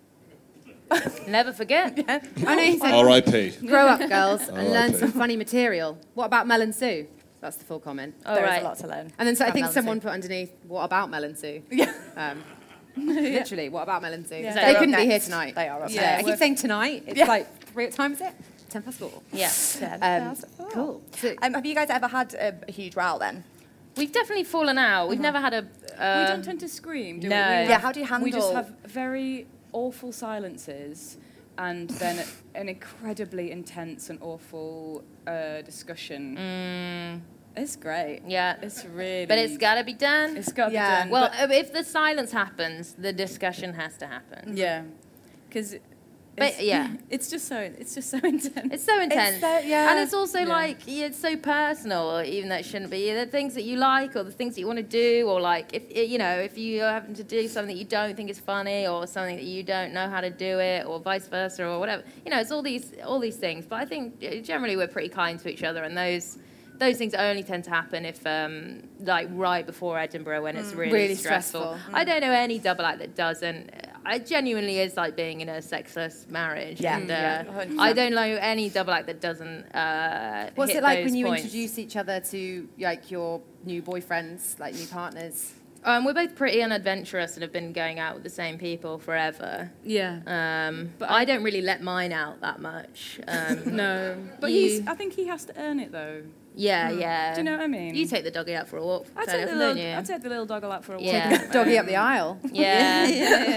[SPEAKER 7] Never forget.
[SPEAKER 12] I know you said
[SPEAKER 4] R I P
[SPEAKER 12] grow up, girls, and
[SPEAKER 4] R I P
[SPEAKER 12] learn some funny material. What about Mel and Sue? That's the full comment.
[SPEAKER 7] Oh,
[SPEAKER 6] there
[SPEAKER 7] right.
[SPEAKER 6] is a lot to learn.
[SPEAKER 12] And then so I
[SPEAKER 6] About
[SPEAKER 12] think
[SPEAKER 6] Mel and
[SPEAKER 12] someone
[SPEAKER 6] Sue.
[SPEAKER 12] put underneath, what about Mel and Sue?
[SPEAKER 6] Yeah.
[SPEAKER 12] Um, literally, what about Mel and Sue?
[SPEAKER 6] Yeah.
[SPEAKER 12] They
[SPEAKER 6] They're
[SPEAKER 12] couldn't
[SPEAKER 6] up
[SPEAKER 12] be here
[SPEAKER 6] next.
[SPEAKER 12] tonight.
[SPEAKER 6] They are up
[SPEAKER 12] Yeah,
[SPEAKER 6] next.
[SPEAKER 12] I keep saying tonight. It's
[SPEAKER 6] Yeah.
[SPEAKER 12] like, three, what time is it? Ten past four.
[SPEAKER 7] Yeah.
[SPEAKER 12] Um, cool. So,
[SPEAKER 6] Um, have you guys ever had a, a huge row then?
[SPEAKER 7] We've definitely fallen out. We've never had a... Uh,
[SPEAKER 11] we don't tend to scream, do
[SPEAKER 7] no.
[SPEAKER 11] we? we?
[SPEAKER 6] Yeah,
[SPEAKER 11] have-
[SPEAKER 6] how do you
[SPEAKER 11] We just
[SPEAKER 6] handle-
[SPEAKER 11] have very awful silences and then an incredibly intense and awful uh, discussion.
[SPEAKER 7] Mm,
[SPEAKER 11] It's great.
[SPEAKER 7] yeah.
[SPEAKER 11] It's really...
[SPEAKER 7] But it's got to be done.
[SPEAKER 11] It's got to
[SPEAKER 6] Yeah.
[SPEAKER 11] be done.
[SPEAKER 7] Well,
[SPEAKER 11] but-
[SPEAKER 7] uh, if the silence happens, the discussion has to happen.
[SPEAKER 11] yeah. Because...
[SPEAKER 7] But, yeah.
[SPEAKER 11] It's just so... It's just so intense.
[SPEAKER 7] It's so intense.
[SPEAKER 6] so- yeah.
[SPEAKER 7] And it's also
[SPEAKER 11] Yeah.
[SPEAKER 7] like, yeah, it's so personal, even though it shouldn't be. The things that you like or the things that you want to do, or like, if you know, if you are having to do something that you don't think is funny or something that you don't know how to do it or vice versa or whatever. You know, it's all these all these things. But I think uh, generally we're pretty kind to each other, and those those things only tend to happen if, um, like, right before Edinburgh when it's really,
[SPEAKER 12] Really
[SPEAKER 7] stressful.
[SPEAKER 12] stressful.
[SPEAKER 7] I don't know any double act that doesn't. It genuinely is like being in a sexless marriage.
[SPEAKER 6] Yeah.
[SPEAKER 7] And, uh,
[SPEAKER 6] Yeah, one hundred percent.
[SPEAKER 7] I don't know any double act that doesn't uh,
[SPEAKER 12] what's
[SPEAKER 7] hit
[SPEAKER 12] it like
[SPEAKER 7] those
[SPEAKER 12] when you
[SPEAKER 7] points.
[SPEAKER 12] introduce each other to like your new boyfriends, like new partners?
[SPEAKER 7] Um, we're both pretty unadventurous and have been going out with the same people forever.
[SPEAKER 11] Yeah.
[SPEAKER 7] Um,
[SPEAKER 11] But
[SPEAKER 7] but I
[SPEAKER 11] I-
[SPEAKER 7] don't really let mine out that much. Um,
[SPEAKER 11] No. But
[SPEAKER 7] You-
[SPEAKER 11] he's... I think he has to earn it, though.
[SPEAKER 7] Yeah, yeah.
[SPEAKER 11] Do you know what I mean?
[SPEAKER 7] You take the doggy out for a walk.
[SPEAKER 11] I
[SPEAKER 7] fairly
[SPEAKER 11] take, the
[SPEAKER 7] often,
[SPEAKER 11] little,
[SPEAKER 7] don't you?
[SPEAKER 11] I take the little doggle out for a walk.
[SPEAKER 7] Yeah.
[SPEAKER 12] Doggy up the aisle.
[SPEAKER 7] Yeah.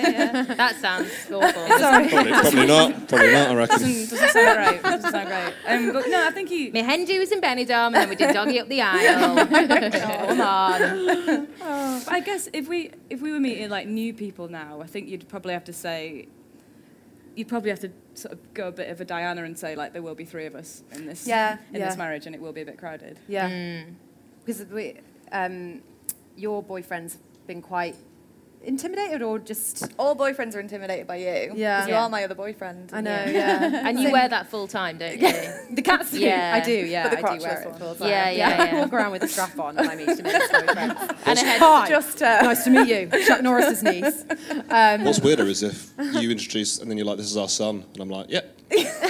[SPEAKER 7] That sounds awful.
[SPEAKER 11] Sorry.
[SPEAKER 4] Probably, probably not. Probably not, I reckon.
[SPEAKER 11] doesn't, doesn't sound great. Doesn't sound great. Um, but no, I think he...
[SPEAKER 7] Me hen was in Benidorm and then we did doggy up the aisle. Come on.
[SPEAKER 11] But I guess if we if we were meeting like new people now, I think you'd probably have to say, you'd probably have to sort of go a bit of a Diana and say like there will be three of us in this
[SPEAKER 12] Yeah,
[SPEAKER 11] in
[SPEAKER 12] yeah.
[SPEAKER 11] this marriage and it will be a bit crowded.
[SPEAKER 12] Yeah.
[SPEAKER 7] Mm.
[SPEAKER 12] Because we, um, your boyfriend's been quite intimidated or just...
[SPEAKER 6] All boyfriends are intimidated by you.
[SPEAKER 12] Yeah.
[SPEAKER 6] 'cause you
[SPEAKER 7] Yeah.
[SPEAKER 6] are my other boyfriend.
[SPEAKER 12] I know,
[SPEAKER 7] Yeah.
[SPEAKER 12] yeah.
[SPEAKER 7] And you wear that full time, don't you?
[SPEAKER 12] The cat suit.
[SPEAKER 7] Yeah.
[SPEAKER 12] I do, yeah.
[SPEAKER 6] But the
[SPEAKER 12] I do wear
[SPEAKER 6] crotchless
[SPEAKER 12] it
[SPEAKER 6] one.
[SPEAKER 12] full time.
[SPEAKER 7] Yeah, yeah,
[SPEAKER 12] I
[SPEAKER 7] yeah.
[SPEAKER 12] walk around with a strap on when I meet Sinead's boyfriend.
[SPEAKER 7] And a head.
[SPEAKER 12] Hi.
[SPEAKER 6] Just, uh,
[SPEAKER 12] Nice to meet you. Chuck Norris's niece. Um,
[SPEAKER 4] What's weirder is if you introduce and then you're like, this is our son. And I'm like, yep.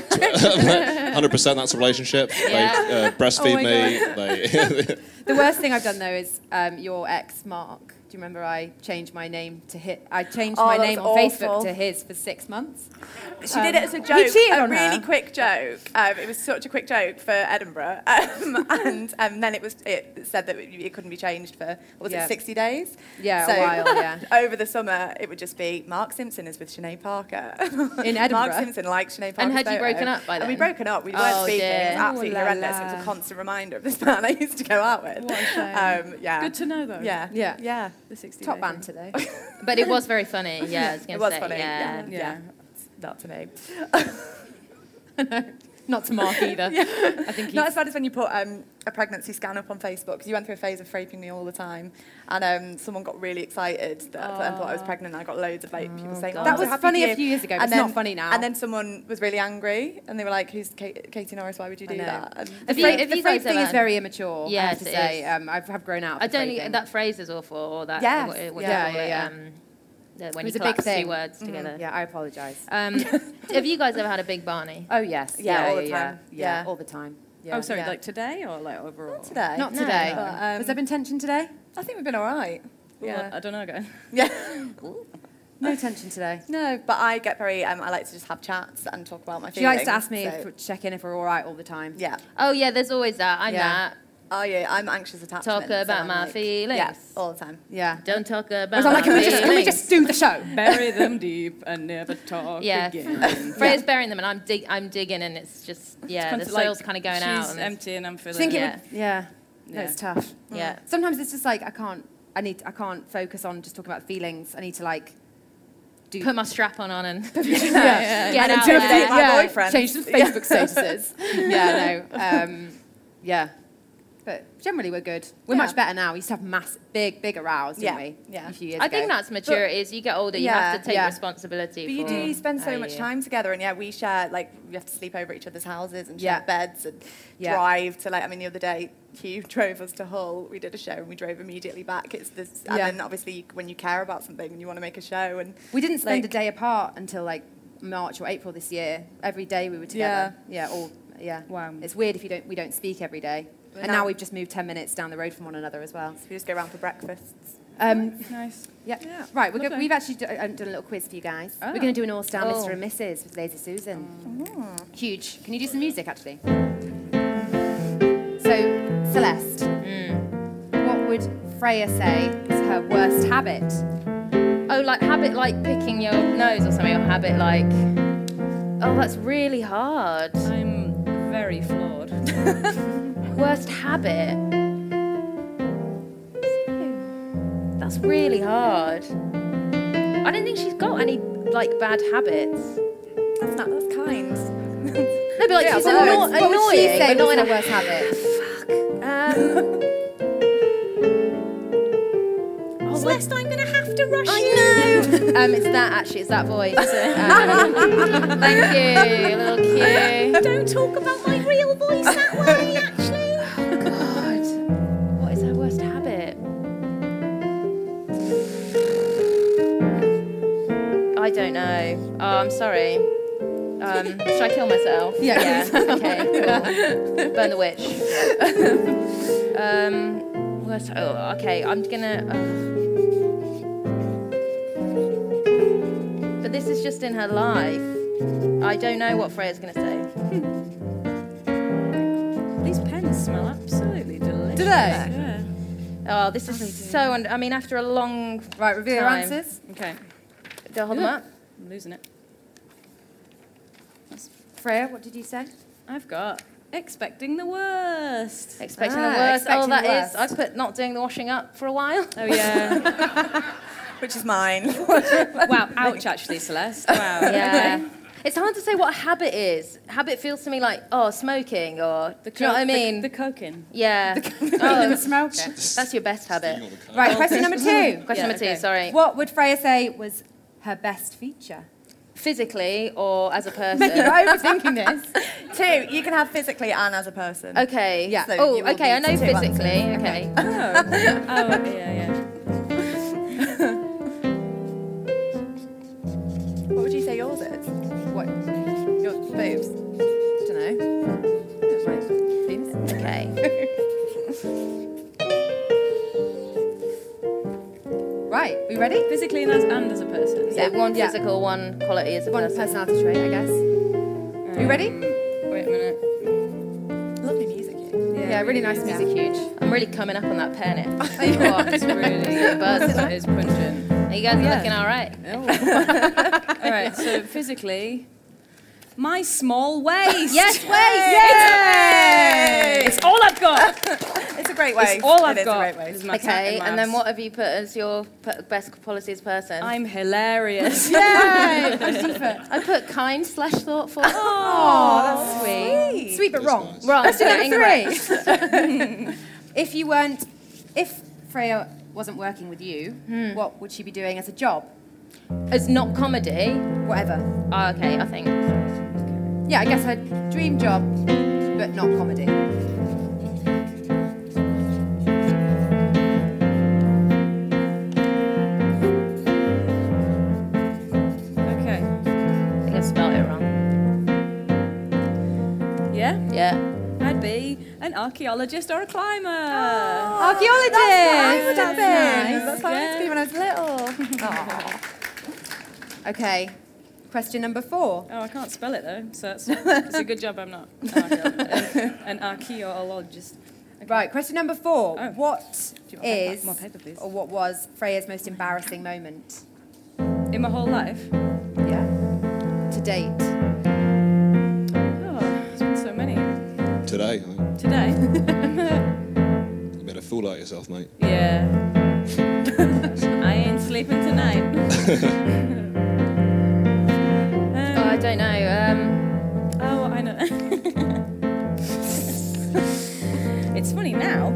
[SPEAKER 4] one hundred percent that's a relationship.
[SPEAKER 7] Yeah.
[SPEAKER 4] They uh, breastfeed
[SPEAKER 12] Oh my
[SPEAKER 4] me. They
[SPEAKER 12] the worst thing I've done, though, is um, your ex, Mark. Do you remember I changed my name to hit? I changed
[SPEAKER 6] Oh,
[SPEAKER 12] my
[SPEAKER 6] that's
[SPEAKER 12] name on
[SPEAKER 6] awful.
[SPEAKER 12] Facebook to his for six months.
[SPEAKER 6] She did it as a
[SPEAKER 12] he
[SPEAKER 6] joke,
[SPEAKER 12] cheated
[SPEAKER 6] a
[SPEAKER 12] on
[SPEAKER 6] really
[SPEAKER 12] her.
[SPEAKER 6] quick joke. Um, it was such a quick joke for Edinburgh, um, and um, then it was it said that it, it couldn't be changed for what was
[SPEAKER 12] Yeah.
[SPEAKER 6] it sixty days?
[SPEAKER 12] Yeah,
[SPEAKER 6] so
[SPEAKER 12] a while, yeah.
[SPEAKER 6] over the summer, it would just be Mark Simpson is with Sinead Parker
[SPEAKER 12] In
[SPEAKER 6] Mark
[SPEAKER 12] Edinburgh?
[SPEAKER 6] Simpson likes Sinead Parker.
[SPEAKER 7] And had you broken up by
[SPEAKER 6] And we'd
[SPEAKER 7] then?
[SPEAKER 6] broken up. We
[SPEAKER 7] Oh,
[SPEAKER 6] weren't speaking.
[SPEAKER 7] dear.
[SPEAKER 6] It was absolutely
[SPEAKER 12] Oh, la,
[SPEAKER 6] horrendous.
[SPEAKER 12] la.
[SPEAKER 6] It was a constant reminder of this man I used to go out with.
[SPEAKER 11] What a shame.
[SPEAKER 6] Um, yeah.
[SPEAKER 11] Good to know though.
[SPEAKER 6] Yeah.
[SPEAKER 12] Yeah.
[SPEAKER 6] Yeah.
[SPEAKER 11] The sixty
[SPEAKER 12] Top
[SPEAKER 11] day
[SPEAKER 12] banter,
[SPEAKER 11] thing.
[SPEAKER 12] though.
[SPEAKER 7] But it was very funny. Yeah, I was going
[SPEAKER 6] It
[SPEAKER 7] to
[SPEAKER 6] was
[SPEAKER 7] say.
[SPEAKER 6] funny.
[SPEAKER 7] Yeah.
[SPEAKER 6] Yeah.
[SPEAKER 11] Yeah.
[SPEAKER 6] Not to me.
[SPEAKER 12] Not to Mark either. I think he's...
[SPEAKER 6] Not as bad as when you put um, a pregnancy scan up on Facebook, because you went through a phase of raping me all the time, and um, someone got really excited that and thought I was pregnant, and I got loads of like, people saying,
[SPEAKER 7] God.
[SPEAKER 6] oh,
[SPEAKER 12] That
[SPEAKER 6] I'm
[SPEAKER 12] was
[SPEAKER 6] so happy
[SPEAKER 12] funny
[SPEAKER 6] for
[SPEAKER 12] a
[SPEAKER 6] you.
[SPEAKER 12] few years ago, but
[SPEAKER 6] And
[SPEAKER 12] it's not
[SPEAKER 6] then-
[SPEAKER 12] funny now.
[SPEAKER 6] And then someone was really angry, and they were like, who's Kate, Katie Norris, why would you do
[SPEAKER 12] I know.
[SPEAKER 6] that? And
[SPEAKER 12] The
[SPEAKER 7] Have you-
[SPEAKER 12] frape,
[SPEAKER 7] have
[SPEAKER 12] the
[SPEAKER 7] you
[SPEAKER 12] frape
[SPEAKER 7] guys
[SPEAKER 12] thing
[SPEAKER 7] ever-
[SPEAKER 12] is very immature, I
[SPEAKER 7] Yes,
[SPEAKER 12] have to
[SPEAKER 7] it
[SPEAKER 12] say.
[SPEAKER 7] is.
[SPEAKER 12] Um, I've, I've grown out
[SPEAKER 7] I
[SPEAKER 12] of
[SPEAKER 7] don't
[SPEAKER 12] fraping.
[SPEAKER 7] think that phrase is awful, or that.
[SPEAKER 6] Yes.
[SPEAKER 7] What, what
[SPEAKER 12] Yeah,
[SPEAKER 7] you call
[SPEAKER 12] yeah,
[SPEAKER 7] it,
[SPEAKER 12] yeah.
[SPEAKER 7] Um, uh, when
[SPEAKER 12] It was
[SPEAKER 7] you
[SPEAKER 12] a big
[SPEAKER 7] collapse
[SPEAKER 12] thing.
[SPEAKER 7] two words
[SPEAKER 12] Mhm.
[SPEAKER 7] together.
[SPEAKER 12] Yeah, I apologise.
[SPEAKER 7] Um, have you guys ever had a big Barney?
[SPEAKER 12] Oh yes.
[SPEAKER 6] Yeah, all the
[SPEAKER 12] yeah,
[SPEAKER 6] time.
[SPEAKER 12] Yeah,
[SPEAKER 6] Yeah.
[SPEAKER 12] all the time. Yeah.
[SPEAKER 11] Oh, sorry,
[SPEAKER 6] Yeah.
[SPEAKER 11] like today or like overall?
[SPEAKER 6] Not today.
[SPEAKER 12] Not
[SPEAKER 6] No,
[SPEAKER 12] today.
[SPEAKER 6] but, um,
[SPEAKER 12] Has there been tension today?
[SPEAKER 6] I think we've been all right.
[SPEAKER 11] Yeah. I don't know, guys.
[SPEAKER 6] Yeah.
[SPEAKER 12] No tension today.
[SPEAKER 6] No, but I get very, um, I like to just have chats and talk about my
[SPEAKER 12] She
[SPEAKER 6] feelings.
[SPEAKER 12] likes to ask me
[SPEAKER 6] so-
[SPEAKER 12] if, check in if we're all right all the time.
[SPEAKER 6] Yeah.
[SPEAKER 7] Oh yeah, there's always that. I'm
[SPEAKER 12] Yeah.
[SPEAKER 7] that.
[SPEAKER 6] Oh yeah, I'm anxious attachment.
[SPEAKER 7] Talk
[SPEAKER 6] so
[SPEAKER 7] about
[SPEAKER 6] I'm
[SPEAKER 7] my
[SPEAKER 6] like-
[SPEAKER 7] feelings.
[SPEAKER 6] Yeah, all the time.
[SPEAKER 12] Yeah.
[SPEAKER 7] Don't talk about
[SPEAKER 12] Whereas I'm like,
[SPEAKER 7] my
[SPEAKER 12] can we, just, can we
[SPEAKER 7] feelings.
[SPEAKER 12] just do the show?
[SPEAKER 11] Bury them deep and never talk
[SPEAKER 7] Yeah.
[SPEAKER 11] again.
[SPEAKER 7] Freya's burying them, and I'm dig- I'm digging, and it's just yeah, the
[SPEAKER 11] Constant, like,
[SPEAKER 7] soil's kind of going out.
[SPEAKER 11] She's
[SPEAKER 7] and it's-
[SPEAKER 11] empty and I'm filling
[SPEAKER 12] I think
[SPEAKER 11] it.
[SPEAKER 12] it
[SPEAKER 7] Yeah.
[SPEAKER 12] would, yeah. No,
[SPEAKER 11] Yeah.
[SPEAKER 12] it's tough.
[SPEAKER 7] Yeah.
[SPEAKER 12] Sometimes it's just like I can't. I need. I can't focus on just talking about feelings. I need to like do.
[SPEAKER 7] Put my strap on on and
[SPEAKER 12] yeah.
[SPEAKER 7] get
[SPEAKER 6] And
[SPEAKER 7] out
[SPEAKER 6] then
[SPEAKER 7] there.
[SPEAKER 6] do my boyfriend.
[SPEAKER 12] Change some
[SPEAKER 6] Yeah.
[SPEAKER 12] Facebook statuses. yeah. No. Um, yeah. But generally we're good. We're
[SPEAKER 6] Yeah.
[SPEAKER 12] much better now. We used to have mass, big, bigger rows, didn't
[SPEAKER 6] Yeah.
[SPEAKER 12] we?
[SPEAKER 6] Yeah.
[SPEAKER 12] A few years
[SPEAKER 7] I
[SPEAKER 12] ago.
[SPEAKER 7] think that's maturity. As you get older, you
[SPEAKER 6] Yeah.
[SPEAKER 7] have to take
[SPEAKER 12] Yeah.
[SPEAKER 7] responsibility.
[SPEAKER 6] But you
[SPEAKER 7] for
[SPEAKER 6] do you spend so
[SPEAKER 7] how
[SPEAKER 6] much
[SPEAKER 7] you-
[SPEAKER 6] time together, and yeah, we share, like, we have to sleep over at each other's houses and share
[SPEAKER 12] Yeah.
[SPEAKER 6] beds and
[SPEAKER 12] Yeah.
[SPEAKER 6] drive to, like, I mean, the other day, Hugh drove us to Hull. We did a show and we drove immediately back. It's this, and
[SPEAKER 12] Yeah.
[SPEAKER 6] then obviously you, when you care about something and you want to make a show, and
[SPEAKER 12] We didn't spend
[SPEAKER 6] like,
[SPEAKER 12] a day apart until like March or April this year. Every day we were together. Yeah. All. Yeah.
[SPEAKER 11] Wow.
[SPEAKER 12] It's weird if you don't. We don't speak every day.
[SPEAKER 6] But
[SPEAKER 12] And now
[SPEAKER 6] now-
[SPEAKER 12] we've just moved ten minutes down the road from one another as well.
[SPEAKER 6] we just go around for breakfasts.
[SPEAKER 12] Um,
[SPEAKER 11] Nice.
[SPEAKER 12] yeah.
[SPEAKER 11] Yeah.
[SPEAKER 12] Right. We're go-
[SPEAKER 11] Lovely.
[SPEAKER 12] we've actually do- um, done a little quiz for you guys.
[SPEAKER 11] Oh.
[SPEAKER 12] We're going to do an all-star
[SPEAKER 7] Oh.
[SPEAKER 12] Mister and Missus with Lazy Susan. Huge. Can you do some music actually? So Celeste, what would Freya say is her worst habit?
[SPEAKER 7] Oh, like habit like picking your nose or something, or habit like. Oh, that's really hard.
[SPEAKER 11] I'm very flawed.
[SPEAKER 7] Worst habit. That's really hard. I don't think she's got any like bad habits.
[SPEAKER 6] That's not, that's kind.
[SPEAKER 7] No, but like
[SPEAKER 6] Yeah,
[SPEAKER 7] she's
[SPEAKER 6] well,
[SPEAKER 7] anno-
[SPEAKER 6] what
[SPEAKER 12] What would she
[SPEAKER 7] annoying,
[SPEAKER 12] say
[SPEAKER 7] but not
[SPEAKER 12] was
[SPEAKER 7] in
[SPEAKER 12] her
[SPEAKER 7] a
[SPEAKER 12] worst habit?
[SPEAKER 7] Um, oh, Celeste, I'm gonna have to rush. I know. um, it's that actually. It's that voice. Um, thank you, little cue.
[SPEAKER 5] Don't talk about my real voice that way, actually.
[SPEAKER 7] Oh God, what is her worst habit? I don't know. Oh, I'm sorry. Um, should I kill myself?
[SPEAKER 12] Yeah.
[SPEAKER 7] Yeah. Okay. Cool. Burn the witch. um, worst. Oh, okay. I'm gonna. Uh, but this is just in her life. I don't know what Freya's gonna say.
[SPEAKER 11] These pens smell absolutely delicious.
[SPEAKER 12] Do they?
[SPEAKER 11] Yeah.
[SPEAKER 7] Oh, this is so. Un- I mean, after a long.
[SPEAKER 12] Right, reveal your
[SPEAKER 7] time.
[SPEAKER 12] answers.
[SPEAKER 11] Okay.
[SPEAKER 7] Do I hold them up?
[SPEAKER 11] I'm losing it.
[SPEAKER 12] Freya, what did you say?
[SPEAKER 11] I've got expecting the worst.
[SPEAKER 7] Expecting
[SPEAKER 12] Ah,
[SPEAKER 7] the worst.
[SPEAKER 12] expecting
[SPEAKER 7] Oh, that
[SPEAKER 12] the
[SPEAKER 7] is. I put not doing the washing up for a while.
[SPEAKER 11] Oh yeah.
[SPEAKER 6] Which is mine.
[SPEAKER 11] Wow. Ouch. Actually, Celeste. Wow.
[SPEAKER 7] Yeah. It's hard to say what a habit is. Habit feels to me like, oh, smoking or,
[SPEAKER 11] The
[SPEAKER 7] do you know what I
[SPEAKER 11] co- the-
[SPEAKER 7] mean?
[SPEAKER 11] The, coking.
[SPEAKER 7] yeah.
[SPEAKER 12] Oh, the smoker.
[SPEAKER 7] That's your best habit.
[SPEAKER 12] Right, question number two.
[SPEAKER 7] Question
[SPEAKER 11] Yeah,
[SPEAKER 7] number two,
[SPEAKER 11] okay.
[SPEAKER 7] sorry.
[SPEAKER 12] What would Freya say was her best feature?
[SPEAKER 7] Physically or as a person?
[SPEAKER 12] You're overthinking this.
[SPEAKER 6] Two, you can have physically and as a person.
[SPEAKER 7] Okay.
[SPEAKER 12] Yeah.
[SPEAKER 6] So
[SPEAKER 7] Oh,
[SPEAKER 6] you will
[SPEAKER 7] okay, I
[SPEAKER 6] need
[SPEAKER 7] know
[SPEAKER 6] two answers.
[SPEAKER 7] physically. Okay.
[SPEAKER 11] Oh. Oh. Yeah. Yeah.
[SPEAKER 6] What would you say yours is?
[SPEAKER 12] What?
[SPEAKER 6] Your boobs.
[SPEAKER 12] Don't know.
[SPEAKER 7] Okay.
[SPEAKER 12] Right, we ready?
[SPEAKER 11] Physically and as, and as a person.
[SPEAKER 7] So one
[SPEAKER 12] Yeah.
[SPEAKER 7] physical, one quality as a
[SPEAKER 12] One
[SPEAKER 7] person.
[SPEAKER 12] personality trait, I guess. You ready?
[SPEAKER 11] Wait a minute.
[SPEAKER 6] Lovely music. You.
[SPEAKER 12] Yeah, really nice
[SPEAKER 7] Music
[SPEAKER 12] music.
[SPEAKER 7] huge. I'm really coming up on that pen. It.
[SPEAKER 11] It's really
[SPEAKER 7] Buzz.
[SPEAKER 11] It is pungent.
[SPEAKER 7] You guys are
[SPEAKER 11] Yeah.
[SPEAKER 7] looking all right.
[SPEAKER 11] All right. So physically, my small waist.
[SPEAKER 7] Yes,
[SPEAKER 6] Yay!
[SPEAKER 11] It's all I've got.
[SPEAKER 6] It's a great way.
[SPEAKER 11] It's all I've
[SPEAKER 6] it is
[SPEAKER 11] got.
[SPEAKER 6] a great way.
[SPEAKER 11] Is my tat
[SPEAKER 7] Okay,
[SPEAKER 11] and
[SPEAKER 7] and then
[SPEAKER 11] labs.
[SPEAKER 7] what have you put as your p- best quality as a person?
[SPEAKER 11] I'm hilarious.
[SPEAKER 12] Yay!
[SPEAKER 7] I put kind slash thoughtful.
[SPEAKER 12] Oh, that's sweet. Sweet but wrong.
[SPEAKER 7] Wrong.
[SPEAKER 12] Let's do
[SPEAKER 7] so
[SPEAKER 12] number
[SPEAKER 7] incorrect.
[SPEAKER 12] three. If you weren't, if Freya wasn't working with you, what would she be doing as a job?
[SPEAKER 7] It's not comedy.
[SPEAKER 12] Whatever.
[SPEAKER 7] Oh, okay, I think.
[SPEAKER 12] Yeah, I guess her dream job, but not comedy.
[SPEAKER 11] archaeologist or a climber.
[SPEAKER 5] Archaeologist.
[SPEAKER 6] That's what I would have
[SPEAKER 5] That's
[SPEAKER 6] been.
[SPEAKER 5] nice.
[SPEAKER 6] That's what I wanted to be when I was little.
[SPEAKER 12] Aw. Okay, question number four.
[SPEAKER 11] Oh, I can't spell it though, so it's, it's a good job I'm not an, archaeologist, an archaeologist. Okay.
[SPEAKER 12] Right, question number four.
[SPEAKER 11] Oh.
[SPEAKER 12] What
[SPEAKER 11] Do you want
[SPEAKER 12] is,
[SPEAKER 11] more paper, please?
[SPEAKER 12] or what was Freya's most embarrassing moment?
[SPEAKER 11] In my whole life?
[SPEAKER 12] Yeah. To date.
[SPEAKER 11] Oh, there's been so many.
[SPEAKER 4] Today, I think.
[SPEAKER 11] Today?
[SPEAKER 4] You made a fool out of yourself, mate.
[SPEAKER 11] Yeah. I ain't sleeping tonight.
[SPEAKER 7] Oh, I don't know. Um,
[SPEAKER 11] oh, I know. It's funny now.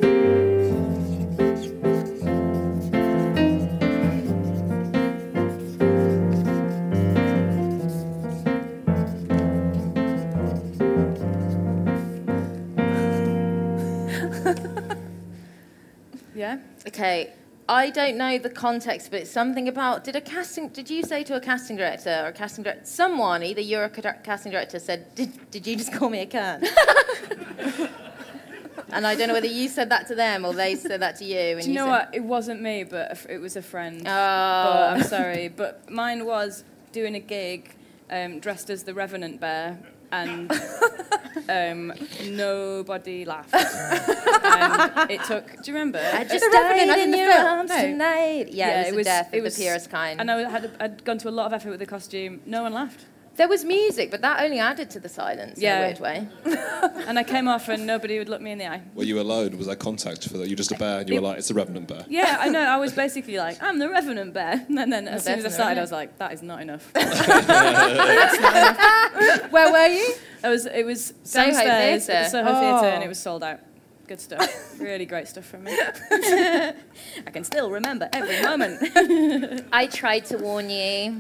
[SPEAKER 11] Yeah.
[SPEAKER 7] okay, I don't know the context, but it's something about. Did a casting? Did you say to a casting director or a casting director? Someone, either you're a ca- casting director, said, "Did did you just call me a cunt?" And I don't know whether you said that to them or they said that to you. And
[SPEAKER 11] Do you know
[SPEAKER 7] said,
[SPEAKER 11] what? It wasn't me, but a f- it was a friend.
[SPEAKER 7] Oh.
[SPEAKER 11] But I'm sorry. But mine was doing a gig um, dressed as the Revenant Bear, and um, nobody laughed. And it took. Do you remember?
[SPEAKER 7] I just
[SPEAKER 12] The Revenant,
[SPEAKER 7] died
[SPEAKER 12] as in
[SPEAKER 7] in
[SPEAKER 12] the
[SPEAKER 7] your
[SPEAKER 12] film.
[SPEAKER 7] arms
[SPEAKER 12] No.
[SPEAKER 7] tonight. Yeah, it was the death
[SPEAKER 11] it
[SPEAKER 7] of the purest kind.
[SPEAKER 11] And I had a, I'd gone to a lot of effort with the costume. No one laughed.
[SPEAKER 7] There was music, but that only added to the silence
[SPEAKER 11] Yeah.
[SPEAKER 7] in a weird way.
[SPEAKER 11] And I came off and nobody would look me in the eye.
[SPEAKER 4] Were you alone? Was there contact for that? You were just a bear and you were like, it's a Revenant bear.
[SPEAKER 11] Yeah, I know. I was basically like, I'm the Revenant Bear. And then as
[SPEAKER 7] The
[SPEAKER 11] soon as I
[SPEAKER 7] Revenant,
[SPEAKER 11] started,
[SPEAKER 7] yeah.
[SPEAKER 11] I was like, that is not enough.
[SPEAKER 12] Where were you?
[SPEAKER 11] I was, it was
[SPEAKER 7] Soho
[SPEAKER 11] downstairs at the
[SPEAKER 7] Theatre.
[SPEAKER 11] Soho
[SPEAKER 12] Oh.
[SPEAKER 11] Theatre, and it was sold out. Good stuff. Really great stuff from me. I can still remember every moment.
[SPEAKER 7] I tried to warn you.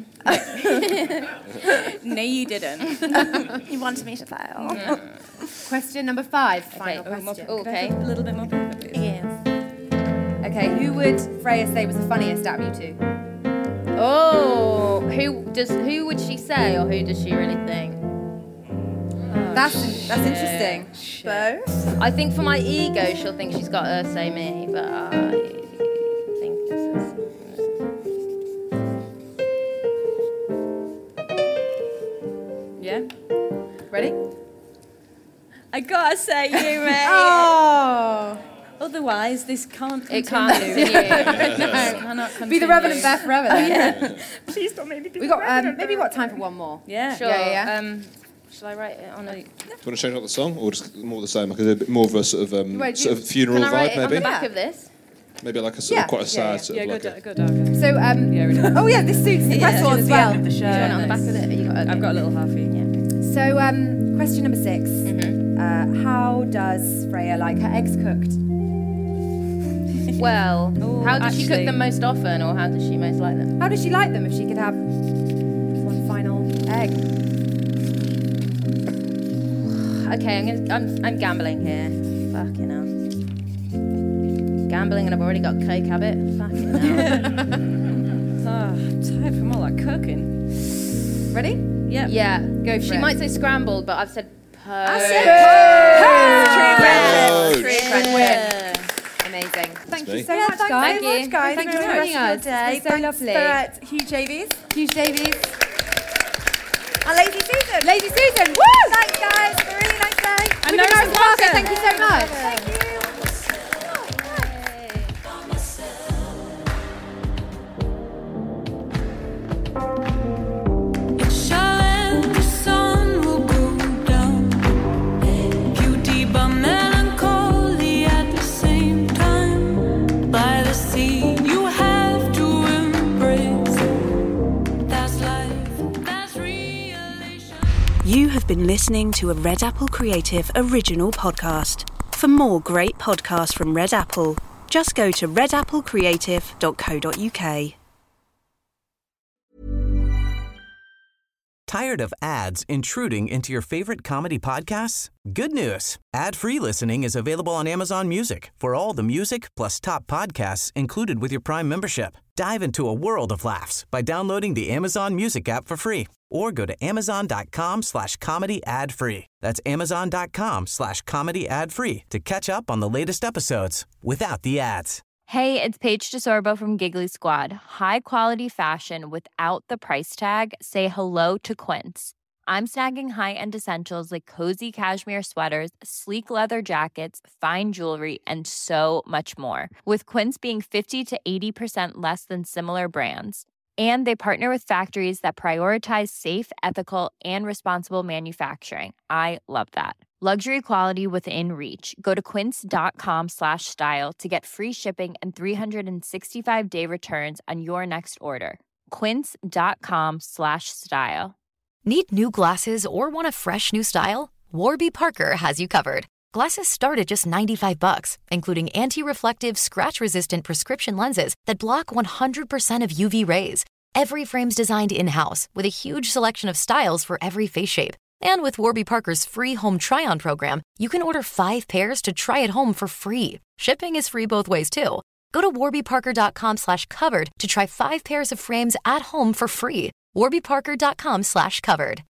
[SPEAKER 11] No, you didn't.
[SPEAKER 6] You wanted me to fail.
[SPEAKER 12] Question number five.
[SPEAKER 7] Okay.
[SPEAKER 12] Final
[SPEAKER 7] Oh,
[SPEAKER 11] more-
[SPEAKER 12] question.
[SPEAKER 7] Oh,
[SPEAKER 11] Can I have
[SPEAKER 7] okay.
[SPEAKER 11] a little bit more paper, please?
[SPEAKER 6] Yes.
[SPEAKER 12] Okay, who would Freya say was the funniest out of you two?
[SPEAKER 7] Oh, who does? Who would she say, or who does she really think?
[SPEAKER 12] That's that's interesting.
[SPEAKER 6] Both.
[SPEAKER 7] I think for my ego, she'll think she's got to say me, but I think this is.
[SPEAKER 11] Yeah?
[SPEAKER 12] Ready?
[SPEAKER 11] I gotta say you, mate.
[SPEAKER 12] Oh.
[SPEAKER 11] Otherwise, this can't continue.
[SPEAKER 7] It can't continue.
[SPEAKER 11] This cannot continue.
[SPEAKER 12] Be the Revenant Bear forever then.
[SPEAKER 11] Yeah. Please don't make me be
[SPEAKER 12] We
[SPEAKER 11] the
[SPEAKER 12] got um,
[SPEAKER 11] Revenant
[SPEAKER 12] maybe
[SPEAKER 11] Bear.
[SPEAKER 12] got time for one more.
[SPEAKER 11] Yeah.
[SPEAKER 7] Sure.
[SPEAKER 12] Yeah, yeah, yeah.
[SPEAKER 7] Um, shall I write it on a?
[SPEAKER 4] Do you want to change up the song or just more the same? Like a bit more of a sort of um,
[SPEAKER 12] Wait, do
[SPEAKER 4] sort
[SPEAKER 12] you-
[SPEAKER 4] of funeral
[SPEAKER 7] Can I write
[SPEAKER 4] vibe,
[SPEAKER 7] it on
[SPEAKER 4] maybe?
[SPEAKER 7] the back
[SPEAKER 12] Yeah.
[SPEAKER 7] of this?
[SPEAKER 4] Maybe like a sort
[SPEAKER 12] Yeah.
[SPEAKER 4] of quite a
[SPEAKER 12] Yeah,
[SPEAKER 4] sad
[SPEAKER 12] yeah.
[SPEAKER 4] sort
[SPEAKER 11] Yeah,
[SPEAKER 4] of
[SPEAKER 11] go,
[SPEAKER 4] like
[SPEAKER 11] da-
[SPEAKER 4] a,
[SPEAKER 11] go darker.
[SPEAKER 12] So um,
[SPEAKER 11] Yeah, we do.
[SPEAKER 12] oh yeah, this suits the
[SPEAKER 7] Yeah,
[SPEAKER 12] question
[SPEAKER 7] it's
[SPEAKER 12] as
[SPEAKER 7] the
[SPEAKER 12] well.
[SPEAKER 7] end of the show. Do you want it on the back of it? You got, okay.
[SPEAKER 11] I've got a little halfie.
[SPEAKER 7] Yeah.
[SPEAKER 12] So um, question number six.
[SPEAKER 7] Mm-hmm.
[SPEAKER 12] Uh, how does Freya like her eggs cooked?
[SPEAKER 7] Well,
[SPEAKER 11] Ooh,
[SPEAKER 7] how does she cook
[SPEAKER 11] actually-
[SPEAKER 7] them most often, or how does she most like them?
[SPEAKER 12] How does she like them if she could have one final egg?
[SPEAKER 7] Okay, I'm gonna, I'm, I'm gambling here. Fucking hell. Gambling, and I've already got cake habit. Fucking hell.
[SPEAKER 11] Oh, I'm tired from all that cooking.
[SPEAKER 12] Ready?
[SPEAKER 11] Yeah.
[SPEAKER 7] Yeah,
[SPEAKER 12] Go for
[SPEAKER 7] she
[SPEAKER 12] it.
[SPEAKER 7] might say scrambled, but I've said poached.
[SPEAKER 4] Poached.
[SPEAKER 7] True
[SPEAKER 12] True
[SPEAKER 7] friendship.
[SPEAKER 12] win. Amazing. Thank
[SPEAKER 4] me.
[SPEAKER 12] you so
[SPEAKER 6] Yeah,
[SPEAKER 12] much,
[SPEAKER 6] thanks
[SPEAKER 12] guys.
[SPEAKER 6] so much, guys.
[SPEAKER 12] Thank you for
[SPEAKER 6] Enjoy the
[SPEAKER 12] joining us.
[SPEAKER 6] rest of your day.
[SPEAKER 12] It's been so
[SPEAKER 6] Thanks
[SPEAKER 12] lovely.
[SPEAKER 6] for uh, Hugh Davies
[SPEAKER 12] Huge Davies.
[SPEAKER 6] and Lady Susan.
[SPEAKER 12] Lady Susan. Woo!
[SPEAKER 6] Thanks, guys. Have a really nice day.
[SPEAKER 12] And Norris Parker, thank you so much.
[SPEAKER 6] Thank you.
[SPEAKER 13] You have been listening to a Red Apple Creative original podcast. For more great podcasts from Red Apple, just go to red apple creative dot co dot uk.
[SPEAKER 9] Tired of ads intruding into your favorite comedy podcasts? Good news. Ad-free listening is available on Amazon Music for all the music plus top podcasts included with your Prime membership. Dive into a world of laughs by downloading the Amazon Music app for free or go to amazon.com slash comedy ad free. That's amazon.com slash comedy ad free to catch up on the latest episodes without the ads.
[SPEAKER 14] Hey, it's Paige DeSorbo from Giggly Squad. High quality fashion without the price tag. Say hello to Quince. I'm snagging high-end essentials like cozy cashmere sweaters, sleek leather jackets, fine jewelry, and so much more. With Quince being fifty to eighty percent less than similar brands. And they partner with factories that prioritize safe, ethical, and responsible manufacturing. I love that. Luxury quality within reach. Go to quince.com slash style to get free shipping and three sixty-five day returns on your next order. Quince.com slash style.
[SPEAKER 15] Need new glasses or want a fresh new style? Warby Parker has you covered. Glasses start at just ninety-five bucks, including anti-reflective, scratch-resistant prescription lenses that block one hundred percent of U V rays. Every frame's designed in-house with a huge selection of styles for every face shape. And with Warby Parker's free home try-on program, you can order five pairs to try at home for free. Shipping is free both ways, too. Go to warbyparker.com slash covered to try five pairs of frames at home for free. warbyparker.com slash covered.